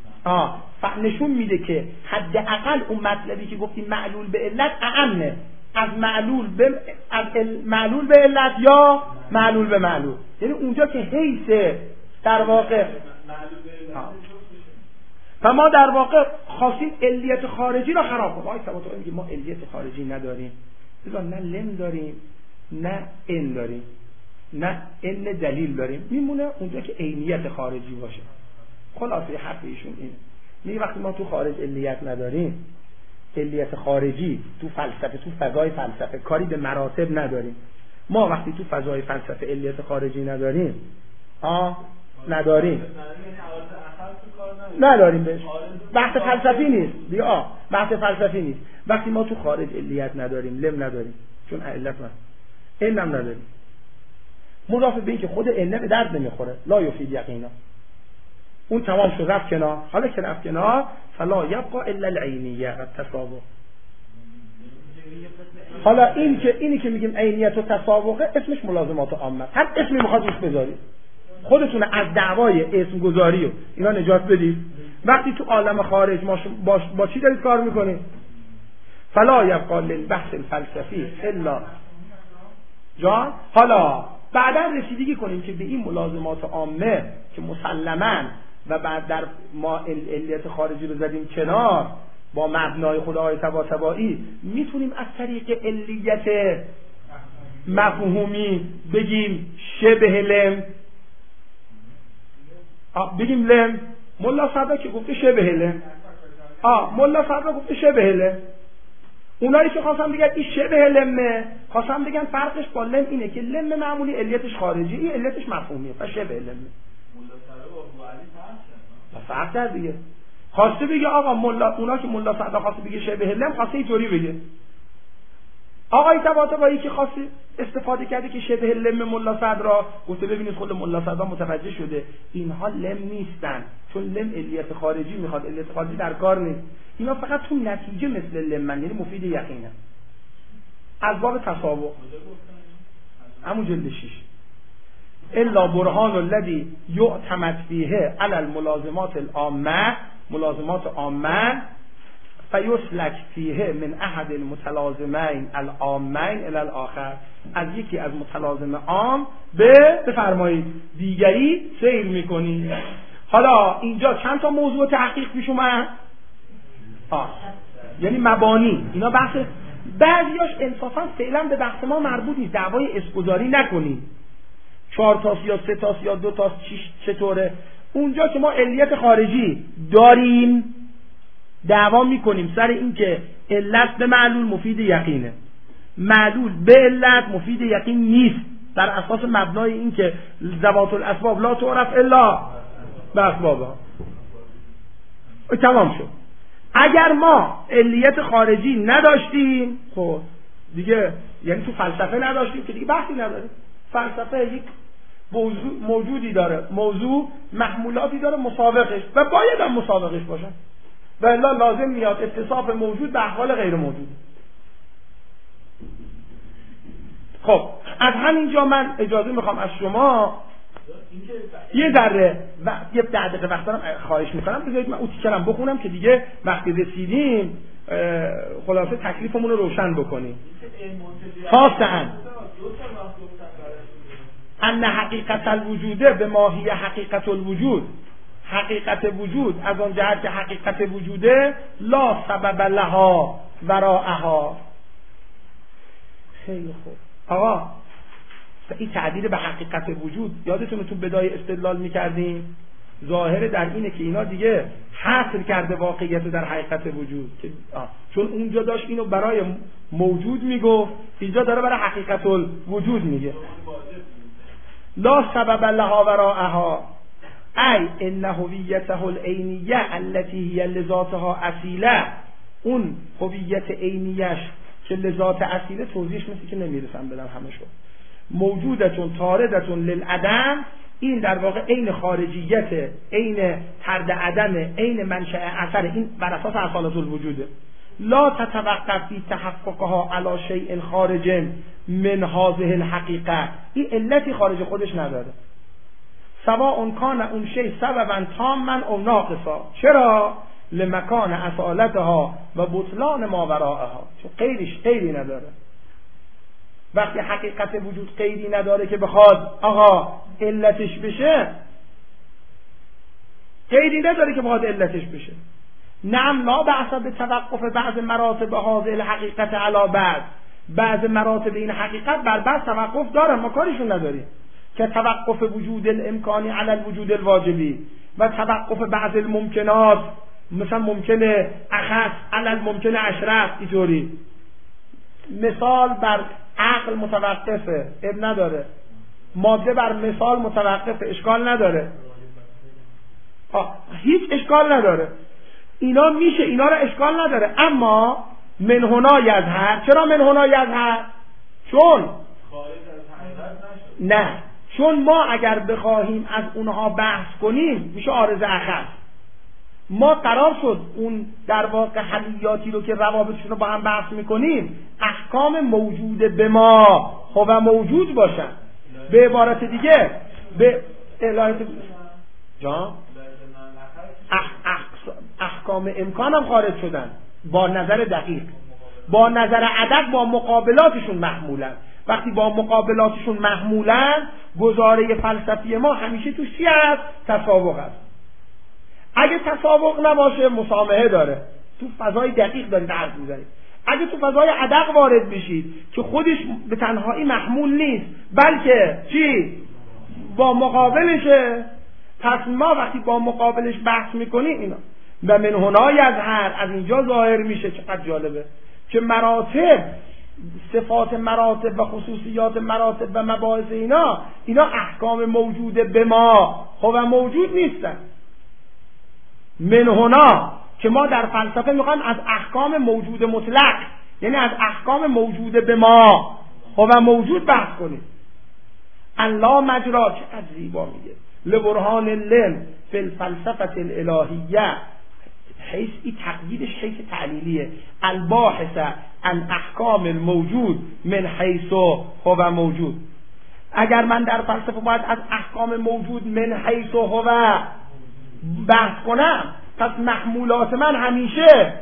آه نشون میده که حداقل اون مطلبی که گفتیم معلول به علت اعمه، از معلول به از معلول به علت یا معلول به معلول. یعنی اونجا که حیث در واقع و ما در واقع خواستیم علیت خارجی را خراب کنیم. آقای طباطبایی میگه ما علیت خارجی نداریم، بذار نه لم داریم نه ان داریم نه ان دلیل داریم، میمونه اونجا که عینیت خارجی باشه. خلاصه حرف ایشون اینه، میگه وقتی ما تو خارج علیت نداریم، علیت خارجی تو فلسفه، تو فضای فلسفه کاری به مراتب نداریم. ما وقتی تو فضای فلسفه علیت خارجی نداریم آه نداریم نداریم بهش بحث فلسفی نیست دیگه. آه بحث فلسفی نیست. وقتی ما تو خارج علیت نداریم، لم نداریم، چون علت ما ان هم نداریم، مضاف به این که خود ان به درد نمیخوره، لا یفید یقینا، اون تمام شد رفت کنار. حالا که رفت کنار فلا یبقى الا العینیه التسابق. حالا این که اینی که میگیم عینیت و تسابقه اسمش ملازمات عامه، هر اسمی میخواد روش بذارید، خودتون از دعوای اسم گذاری و اینا نجات بدید. وقتی تو عالم خارج ما با, با چی دارید کار میکنید؟ فلا یبقى للبحث الفلسفی الا جان. حالا بعدا رسیدگی کنیم که به این ملازمات عامه که مسلماً و بعد در ما علیت خارجی رو زدیم کنار با مبنای خدای طباطبایی، میتونیم از طریق علیت مفهومی بگیم شبه لم، بگیم لم. ملا صدرا که گفته شبه لم، آه ملا صدرا گفته شبه لم. اونایی که خواستم بگن این شبه لمه، خواستم بگن فرقش با لم اینه که لم معمولی علیتش خارجی، این علیتش مفهومیه، پس شبه لمه. فرق کرد دیگه. خواسته بگه آقا ملا، اونا که ملا صدرا خواسته بگه شبه لم، خواسته اینطوری بگه. آقای طباطبایی که خواسته استفاده کرده که شبه لم ملا صدرا، گفته ببینید خود ملا صدرا متوجه شده اینها لم نیستن، چون لم علیت خارجی میخواد، علیت خارجی در کار نیست، اینا فقط تو نتیجه مثل لم، یعنی مفید یقینه از باب تسابق. همون جلد شیش الا برهان الذی یعتمد فیه علی الملازمات العامه، ملازمات عامه فیسلک فیه من احد المتلازمین العامین الی الاخر، از یکی از متلازم عام به بفرمایید دیگری سیر میکنی. حالا اینجا چند تا موضوع تحقیق پیش اومد؟ آه یعنی مبانی اینا بحث، بعضیاش انصافا فعلا به بحث ما مربوط نیست، دعوای اسکوزاری نکنید چهار تاست یا سه تاست یا دو تاست چطوره. اونجا که ما علیت خارجی داریم دعوا میکنیم سر این که علت به معلول مفید یقینه، معلول به علت مفید یقین نیست، بر اساس مبنای این که ذوات الاسباب لا تعرف الا به اسبابها. تمام شد. اگر ما علیت خارجی نداشتیم خب دیگه، یعنی تو فلسفه نداشتیم که دیگه بحثی نداریم. فلسفه یک موضوع موجودی داره، موضوع محمولاتی داره مسابقش و باید هم مسابقش باشه و الا لازم میاد اتصاف موجود به احوال غیر موجود. خب از همینجا من اجازه میخوام از شما یه ذره و یه ده دقیقه وقت دارم، خواهش میکنم بذارید من اون تیکرم بخونم که دیگه وقتی رسیدیم خلاصه تکلیفمون رو روشن بکنیم. خاصن ان حقیقت الوجوده به ماهی حقیقت الوجود، حقیقت وجود از آن جهت که حقیقت وجوده لا سبب لها وراءها. خیلی خوب آقا، این تعبیر به حقیقت وجود یادتونه تو بدای استدلال میکردیم، ظاهر در اینه که اینا دیگه حصر کرده واقعیت در حقیقت وجود، که چون اونجا داشت اینو برای موجود میگفت، اینجا داره برای حقیقت الوجود میگه. لا سبب لها وراءها ای ان هویته العینیه التي هي لذاتها اصیله، اون هویت عینیش که لذات اصیله توضیحش مثل که نمیرسم بدم همشو، موجودتون طاردتون للعدم، این در واقع عین خارجیت، عین طرد عدم، عین منشأ اثر، این بر اساس اصالت الوجوده. لا تتوقف فی تحققها علی شیء خارج من هذه الحقیقه، این علتی خارج خودش نداره. سواء کان اون شیء سببا تاما او ناقصا. چرا؟ لمکان اصالتها و بطلان ما وراءها، چون قیدش قیدی نداره. وقتی حقیقت وجود قیدی نداره که بخواد آقا علتش بشه، قیدی نداره که بخواد علتش بشه. نعم لا بأس به توقف بعض مراتب هذه الحقیقت علی بعض، بعض مراتب این حقیقت بر بعض توقف داره، ما کارشون نداریم، که توقف وجود الامکانی علی الوجود الواجبی و توقف بعض الممکنات، مثلا ممکنه اخص علی الممکن اشرف، اینطوری مثال بر عقل متوقفه، اب نداره، ماده بر مثال متوقفه، اشکال نداره، آه. هیچ اشکال نداره، اینا میشه، اینا را اشکال نداره. اما من هنا یظهر، چرا من هنا یظهر؟ چون نه، چون ما اگر بخواهیم از اونها بحث کنیم میشه عارض اخص. ما قرار شد اون در واقع حلیاتی رو که روابطشون رو با هم بحث میکنیم احکام موجود به ما هو موجود باشن. به عبارت دیگه به الهیت جان اح اح احکام امکان هم خارج شدن با نظر دقیق، با نظر عدد، با مقابلاتشون محمولن. وقتی با مقابلاتشون محمولن گزاره فلسفی ما همیشه توش چی هست؟ تسابق هست. اگه تسابق نباشه مسامحه داره، تو فضای دقیق دارید حرف میزنید. اگه تو فضای عدق وارد بشید که خودش به تنهایی محمول نیست بلکه چی؟ با مقابلشه، پس ما وقتی با مقابلش بحث میکنیم اینا و من هنا یظهر، از اینجا ظاهر میشه. چقدر جالبه که مراتب، صفات مراتب و خصوصیات مراتب و مباحث اینا اینا احکام موجود به ما هو موجود نیستن. من هنا که ما در فلسفه میخوایم از احکام موجود مطلق، یعنی از احکام موجود به ما هو موجود بحث کنیم. الله مجرا، چقدر زیبا میگه، لبرهان لم فی الفلسفه الالهیه، حیث این تقییدش حیث تعلیلیه، الباحث عن احکام الموجود من حیث هو موجود. اگر من در فلسفه باید از احکام موجود من حیث هو بحث کنم، پس محمولات من همیشه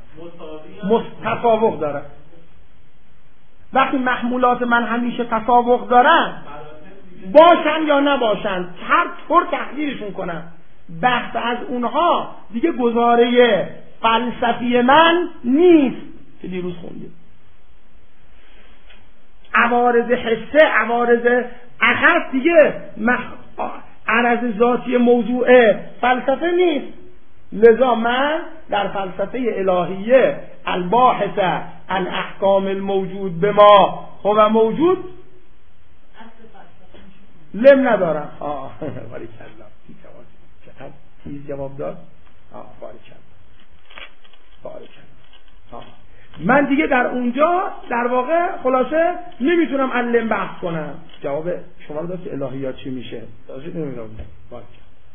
تسابق داره. وقتی محمولات من همیشه تسابق دارن، باشن یا نباشن، هر طور تحلیلشون کنن، بحث از اونها دیگه گزاره فلسفی من نیست که دیروز خوندیم. عوارض حسه، عوارض اخص دیگه مخ... عرض ذاتی موضوع فلسفه نیست. لذا من در فلسفه الهیه الباحث عن احکام الموجود به ما هو موجود لم ندارم. آه باریکلا، چقدر تیز جواب داد. آه باریکلا باریکلا. من دیگه در اونجا در واقع خلاصه نمیتونم علم بحث کنم. جواب شما رو داد که الهیات چی میشه؟ داشتید نمیدونم. باریکلا.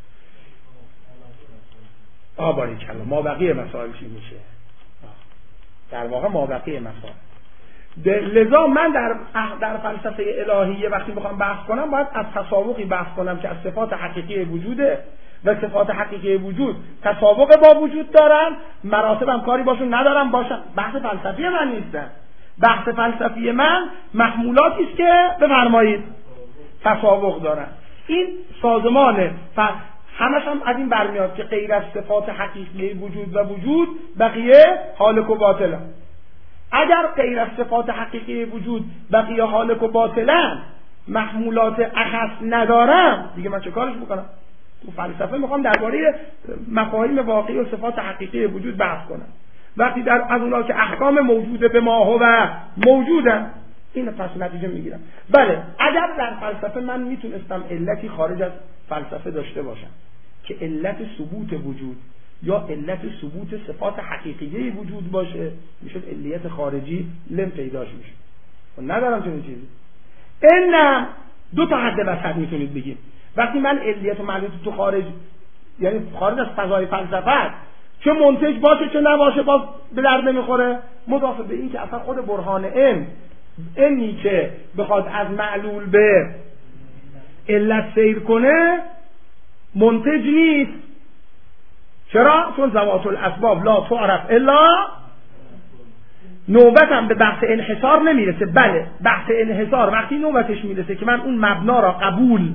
آه باریکلا. ما بقیه مسائل چی میشه؟ در واقع ما بقیه مسائل. لذا من در در فلسفه الهیه وقتی میخوام بحث کنم باید از تسابقی بحث کنم که از صفات حقیقی وجوده و صفات حقیقی وجود تسابق با وجود دارن، مراتب هم کاری باشون ندارم باشن. بحث فلسفی من نیستن. بحث فلسفی من محمولاتی است که بفرمایید تسابق دارن. این سازمانه، همش هم از این برمیاد که غیر از صفات حقیقی وجود و وجود بقیه حالک و باطلن. اگر غیر از صفات حقیقی وجود بقیه حالک و باطلن، محمولات اخص ندارم، دیگه من چه کارش بکنم؟ تو فلسفه میخوام درباره مفاهیم واقعی و صفات حقیقی وجود بحث کنم. وقتی در از اونها که احکام موجود به ما هو موجودن، این پس نتیجه میگیرم. بله، اگر در فلسفه من میتونستم علتی خارج از فلسفه داشته باشم که علت ثبوت وجود یا علت ثبوت صفات حقیقیه وجود باشه، میشد علیت خارجی لم پیداش میشه. و ندارم چنین چیزی. اینم دو تا حد وسط میتونید بگید. وقتی من علیت و معلولیت تو خارج، یعنی خارج از فضای فلسفه، چه منتج باشه چه نباشه باز به درد نمیخوره، مضافه به این که اصلا خود برهان علم اینی که بخواد از معلول به علت سیر کنه منتج نیست. چرا؟ چون ذوات الاسباب لا تعرف الا نوبتم به بحث انحصار نمیرسه. بله بحث انحصار وقتی نوبتش میرسه که من اون مبنا را قبول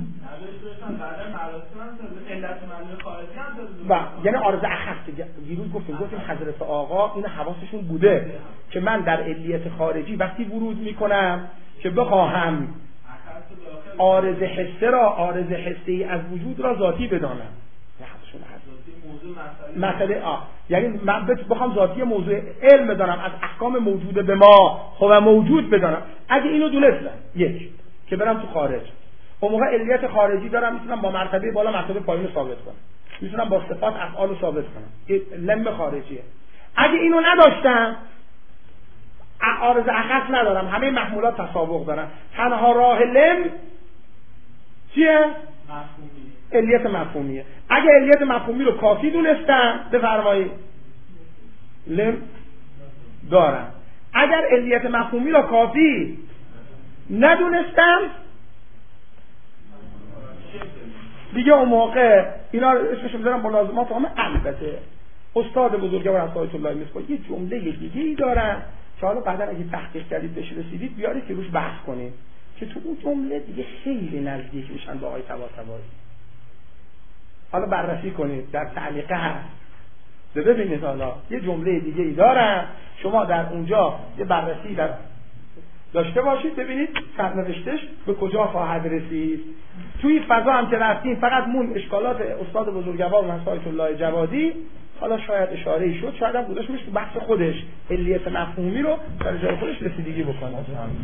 و یعنی عارض اخص دیروز گفتیم گفتیم حضرت آقا این حواسشون بوده که من در علیت خارجی وقتی ورود میکنم که بخواهم عارض حسه را عارض حسه‌ای از وجود را ذاتی بدانم. مسئله آ یعنی من بخوام ذاتی موضوع علم بدانم از احکام موجوده به ما خب موجود بدانم. اگه اینو دونستم یک که برم تو خارج اون موقع علیت خارجی دارم میتونم با مرتبه بالا مرتبه پایین رو ثابت کنم، میتونم با صفات افعال رو ثابت کنم، لم خارجیه. اگه اینو نداشتم عارض اخص ندارم، همه محمولات تسابق دارن، تنها راه لم چیه؟ مفهومی، علیت مفهومیه. اگه علیت مفهومی رو کافی دونستم بفرمایید لم دارم. اگر علیت مفهومی رو کافی ندونستم دیگه اون موقع اینا اسمش میذارم ملازمات عامه. البته استاد بزرگوار عطایت الله مصباحی یه جمله دیگه ای دارن که حالا بعدا اگه تحقیق کردید بهش رسیدید بیارید که روش بحث کنید که تو اون جمله دیگه خیلی نزدیک میشن با آقای طباطبایی. حالا بررسی کنید در تعلیقه هست ببینید. حالا یه جمله دیگه ای دارن شما در اونجا یه بررسی در داشته باشید ببینید سرنوشتش به کجا خواهد رسید. توی فضا هم که رفتیم فقط مون اشکالات استاد بزرگوار عطایت الله جوادی حالا شاید اشاره‌ای شد، شاید هم گذاشت میشه تو بحث خودش علیت مفهومی رو در جای خودش رسیدگی بکنه.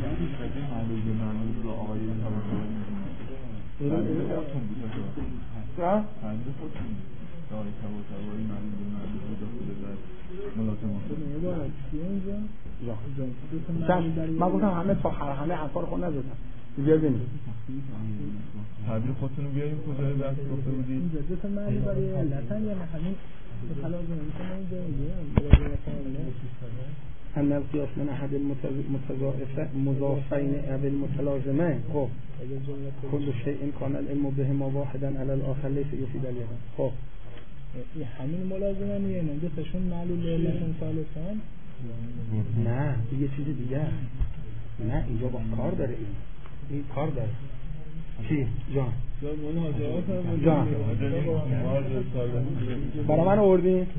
من گفتم همه تا همه حرفا رو خود نزدم. ببینید تعبیر خودتون رو بیاریم کجای بحث گفته بودید؟ دو تا معنی برای علتن یا همین خلاص نمی‌کنه ان القياس من احد المتضافين او المتلازمين خب كل شيء كان العلم بهما واحدا على الاخر ليس يفيد اليد. خب این همین ملازمه نیه نه دو تاشون معلول علتن ثالثان نه یه چیز دیگه نه اینجا با کار داره این این کار داره چی؟ جان جان برای من آوردین؟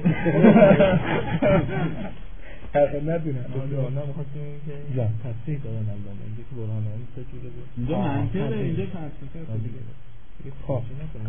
حرف ندونم جان تصدیق دارن البته اینجا که برهان هم سجوده بود اینجا منطقه اینجا فلسفه خب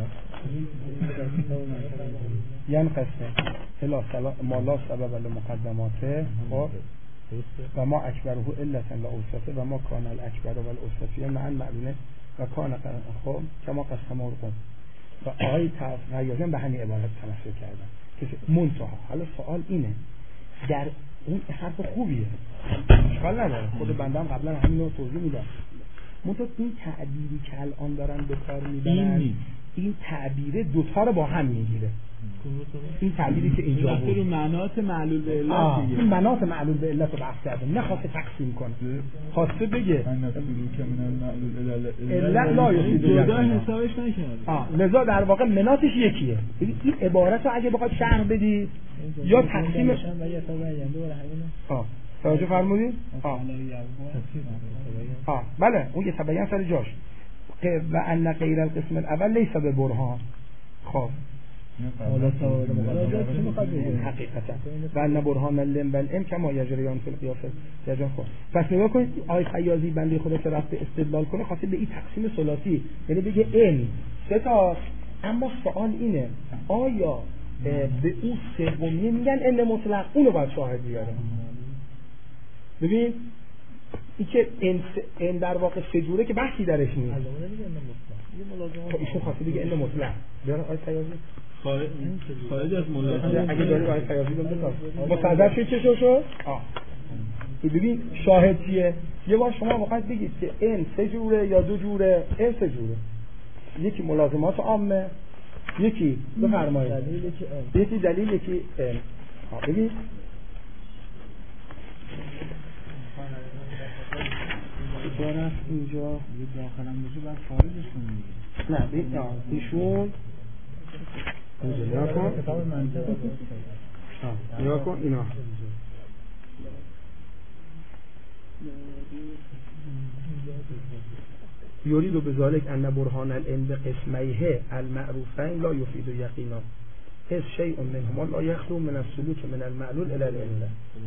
یعنی قسمه الا ما لا سبب لمقدماته خب و ما اکبره علتا لا اوصفه و ما کان الاکبر و الاوصفیه معن معلومه و کان خب کما قسم ارقم و آقای ریاضیان به همین عبارت تمثل کردن که منتها. حالا سوال اینه در اون حرف خوبیه اشکال نداره خود بنده هم قبلا همین رو توضیح میدم منتها این تعبیری که الان دارن به کار میبرن این تعبیره دوتا رو با هم میگیره. این تعبیری که اینجا بود رو مناط معلول به علت دیگه این مناط معلول به علت رو بحث کرده نخواسته تقسیم کنه خواسته بگه علت لا یفید جدا حسابش نکرده لذا در واقع مناطش یکیه. این عبارت رو اگه بخواد شرح بدید یا تقسیم آه توجه فرمودید؟ آه آه بله اون یه تبیین سر جاش و ان غیر القسم الاول لیس به برهان. خب حقیقتا و ان برهان اللم والعلم کما یجریان فی القیاس یجان. خب پس نگاه کنید آقای خیاضی بنده خدا که رفته استدلال کنه خواسته به این تقسیم ثلاثی یعنی بگه علم سه تا، اما سوال اینه آیا به اون سومیه میگن علم مطلق اونو باید شاهد بیاره. ببین این که این در واقع سجوره که بحثی درش نیست ایشون خواسته دیگه علم مطلق بیاره آقای خیاضی خارج از ملازمه اگه داری آقای خیاضی رو بذار مصدر شد چه شد؟ آه ببین شاهد چیه؟ یه بار شما واقعا بگید که این سه جوره یا دو جوره. این سه جوره یکی ملازمات عامه یکی بفرمایید یکی دلیل یکی علم. ببین بارست اینجا یه داخلم بشه باید خارجش کنیم نه ببین ایشون اینجا نیا کن کتاب منطق نیا کن اینا یورید و بذالک ان برهان العلم بقسمیه المعروفین لا یفید یقینا از شیء منهما لا یخلو من السلوک من المعلول الى العله.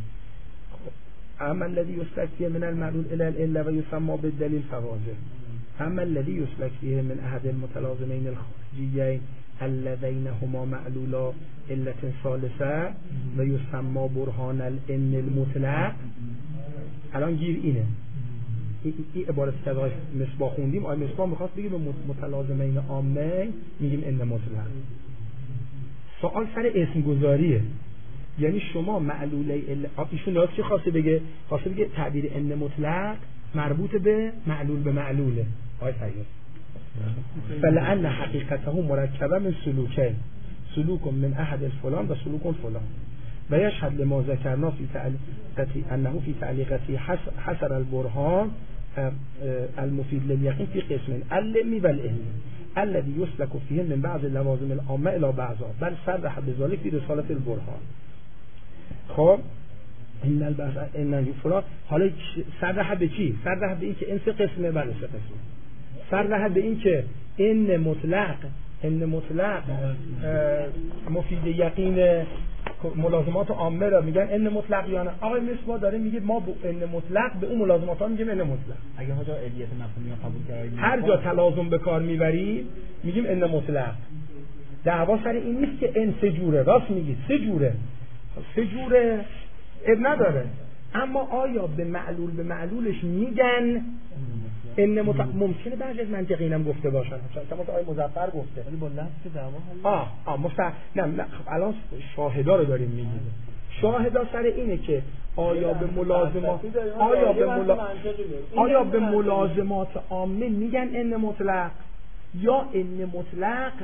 اما الذي يسلك فيه من المعلول الى العله ويسمى بالدليل فواضح. اما الذي يسلك فيه من احد المتلازمين الخارجيين اللذین هما معلولا علت ثالثه و یسمى برهان العلم المطلق. الان گیر اینه این ای عبارت که آقای مصباح خوندیم. آقای مصباح میخواست بگه به متلازمین عامه میگیم ان مطلق. سوال سر اسم گذاریه، یعنی شما معلوله ایشون راست چی خواسته بگه؟ خواسته بگه تعبیر ان مطلق مربوط به معلول به معلوله. آقای سید فلعن حقیقته مرکبه من سلوکین سلوک من احد الفلان و سلوک فلان و یشهد لما ذکرنا فی تعلیقتی انه فی تعلیقتی حصر البرهان المفید للیقین فی قسم العلمی و العلمی الذي يسلك فيه من بعض اللوازم العامه الى بعضها بل صرح بذلك في رساله البرهان. خب این البحث ان فلان حالا صرح به چی؟ صرح به این که این سه قسمه بله سه قسمه. صرح به این که ان مطلق ان مطلق مفید یقین ملازمات عامه را میگن ان مطلق یا نه. آقای مصباح داره میگه ما با ان مطلق به اون ملازمات ها میگیم ان مطلق. اگه ها جا علیت مفهومی رو قبول کردیم هر جا تلازم به کار میبرید میگیم ان مطلق. دعوا سر این نیست که ان سه جوره، راست میگید سه جوره سه جوره اب نداره، اما آیا به معلول به معلولش میگن ان مطلق؟ ممکنه بعضی از منطقیین هم گفته باشن، مثلا آقای مظفر گفته ولی با لفظ دعوا آه آه مستع... نه نه خب الان شاهدا رو داریم میگیم. شاهدا سر اینه که آیا به ملازمات آیا به ملا... آیا به ملازمات عامه میگن ان مطلق یا ان مطلق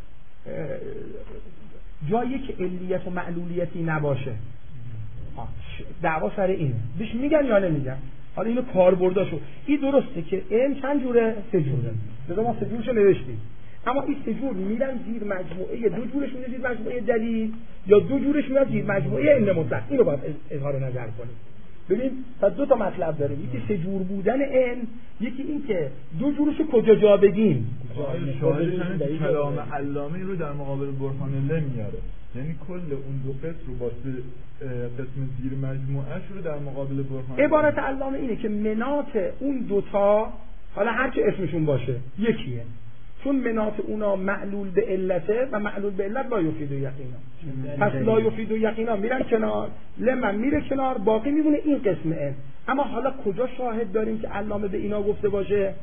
جایی که علیت و معلولیتی نباشه. دعوا سر اینه، بهش میگن یا نمیگن. حالا اینو کاربرداشو این درسته که این چند جوره؟ سه جوره. لذا ما سه جورشو نوشتیم، اما این سه جور میرن زیر مجموعه دو جورش میره زیر مجموعه دلیل یا دو جورش میاد زیر مجموعه ان مطلق. اینو باید اظهار نظر کنیم. ببین پس دو تا مطلب داره، یکی سه جور بودن ان، یکی این که دو جورشو کجا جا بگیم. شاهدش همین کلام علامه رو در مقابل برهان الله میاره، یعنی کل اون دو قسم رو با قسم زیر مجموعهش رو در مقابل برهان. عبارت علامه اینه که منات اون دوتا حالا هر چه اسمشون باشه یکیه، چون منات اونا معلول به علته و معلول به علت لا یفید و یقینا. پس لا یفید و یقینا میرن کنار، لمن میره کنار، باقی میمونه این قسم ان. اما حالا کجا شاهد داریم که علامه به اینا گفته باشه؟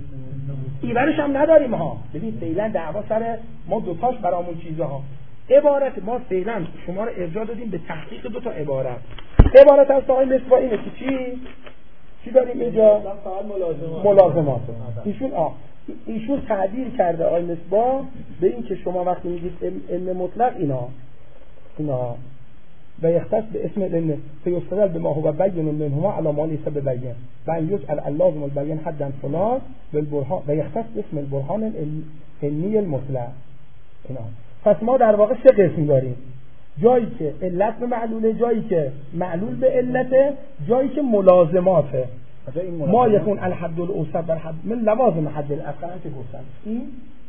ایورش هم نداریم ها. ببین فعلا دعوا سر ما دوتاش برامون چیزها. عبارت ما فعلا شما رو ارجاع دادیم به تحقیق دو تا عبارت. عبارت از آقای مصباح اینه که چی؟ چی داریم اینجا؟ ملازمات. ملازمات. ایشون آ ایشون تعبیر کرده آقای مصباح به این که شما وقتی میگید علم مطلق اینا اینا و یختص به اسم علم فیستدل به ما هو بیان منهما علی ما لیس ببین و ان یجعل اللازم البین حدا فلان بالبرهان و یختص اسم البرهان العلمی المطلق. اینا پس ما در واقع سه قسم داریم، جایی که علت به معلوله، جایی که معلول به علته، جایی که ملازماته. ما یکون الحد الاوسط در حد من لوازم حد الاصغر که گفتن این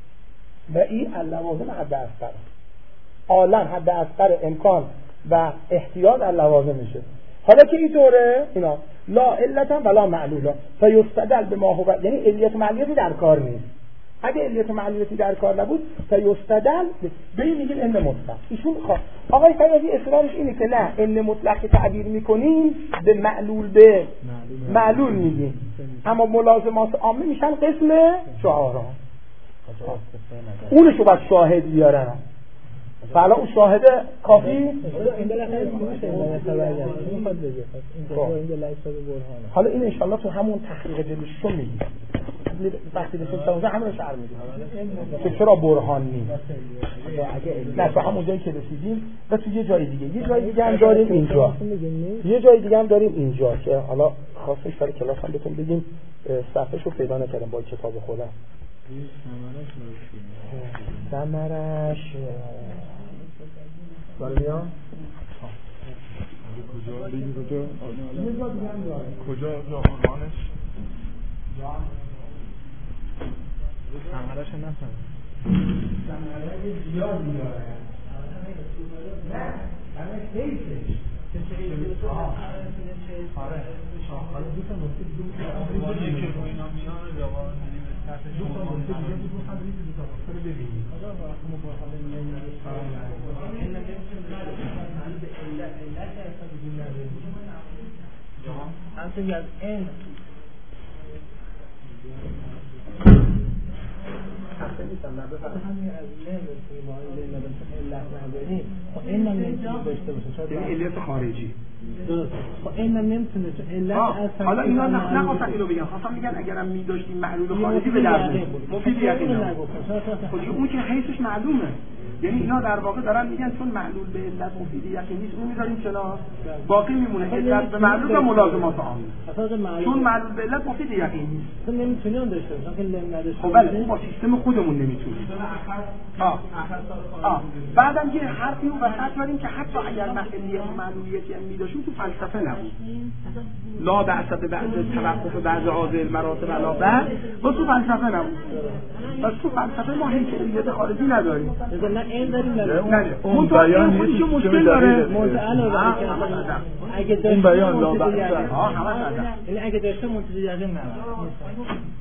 و این اللوازم حد اصغر عالم حد اصغر امکان و احتیاط اللوازم میشه. حالا که اینطوره اینا لا علتا ولا معلولا فیستدل به ما هو، یعنی علیت معلولیتی در کار نیست. اگه علیت معلولیتی در کار نبود فیستدل به این میگیم ان مطلق. ایشون خواهد آقای سیدی اصرارش اینه که نه ان مطلق تعبیر میکنیم به معلول به معلول میگیم، اما ملازمات عامه میشن قسم شعارا. اونشو باید شاهد بیارن. حالا اون شاهد کافی این بالاخره میشه میخواد بگه این دلایل برهانه. حالا این ان شاء الله تو همون تحقیق جلوشو میگیم وقتی به سوزه همون شعر میگیم که چرا برهان نیست. نه تو همون جایی که رسیدیم و تو یه جای دیگه یه جای دیگه هم داریم اینجا یه جای دیگه هم داریم اینجا که حالا خاصش برای کلاس هم بهتون بگیم صفحه‌شو پیدا نکردم با کتاب خودم ثمرش داره میان کجا بگی کجا کجا جا عنوانش ثمرش نفهم ثمره زیادی داره نه ثمرش حیفش چه حیفش آره حالا دو تا نکته دیگه که رو اینا میان جواب میدیم استارتش دو تا نکته دیگه بود می‌خوام برید دو تا نکته رو ببینید حالا وقتی مباحثه می‌کنیم این نمیشه به علت علت اصلا بدون نداریم همچنین از این خسته نیستم نه بفرمایید همین از نمی‌تونیم ما این علت نداریم خب این هم نمی‌تونه داشته باشه این علت خارجی درست خب این هم نمی‌تونه چون علت اصلا حالا اینا نه نخواستن اینو بگم خواستم بگن اگرم می‌داشتیم معلول خارجی به درد مفید یقینا خب اون که حیثش معلومه یعنی اینا در واقع دارن میگن چون معلول به علت مفید یقینی نیست اون می‌ذاریم کنار باقی میمونه علت به معلول و ملازمات عامه چون معلول به علت مفید یقینی نیست تو نمی‌تونی اون داشته باشه که لم نداشته خب بله با سیستم خودمون نمی‌تونیم آه آه بعدم یه حرفی رو وسط داریم که حتی اگر معلولیت و معلولیتی هم می‌داشتیم تو فلسفه نبود لا بعث به بعض توقف بعض حاضر مراتب علا بعد با تو فلسفه نبود پس تو فلسفه ما هیچ علت خارجی نداریم نه این داریم نه اون بیان خودش مشکل داره منتعال اگه داشت اون بیان لا بعث ها همه یعنی اگه داشته منتظر یقین نبود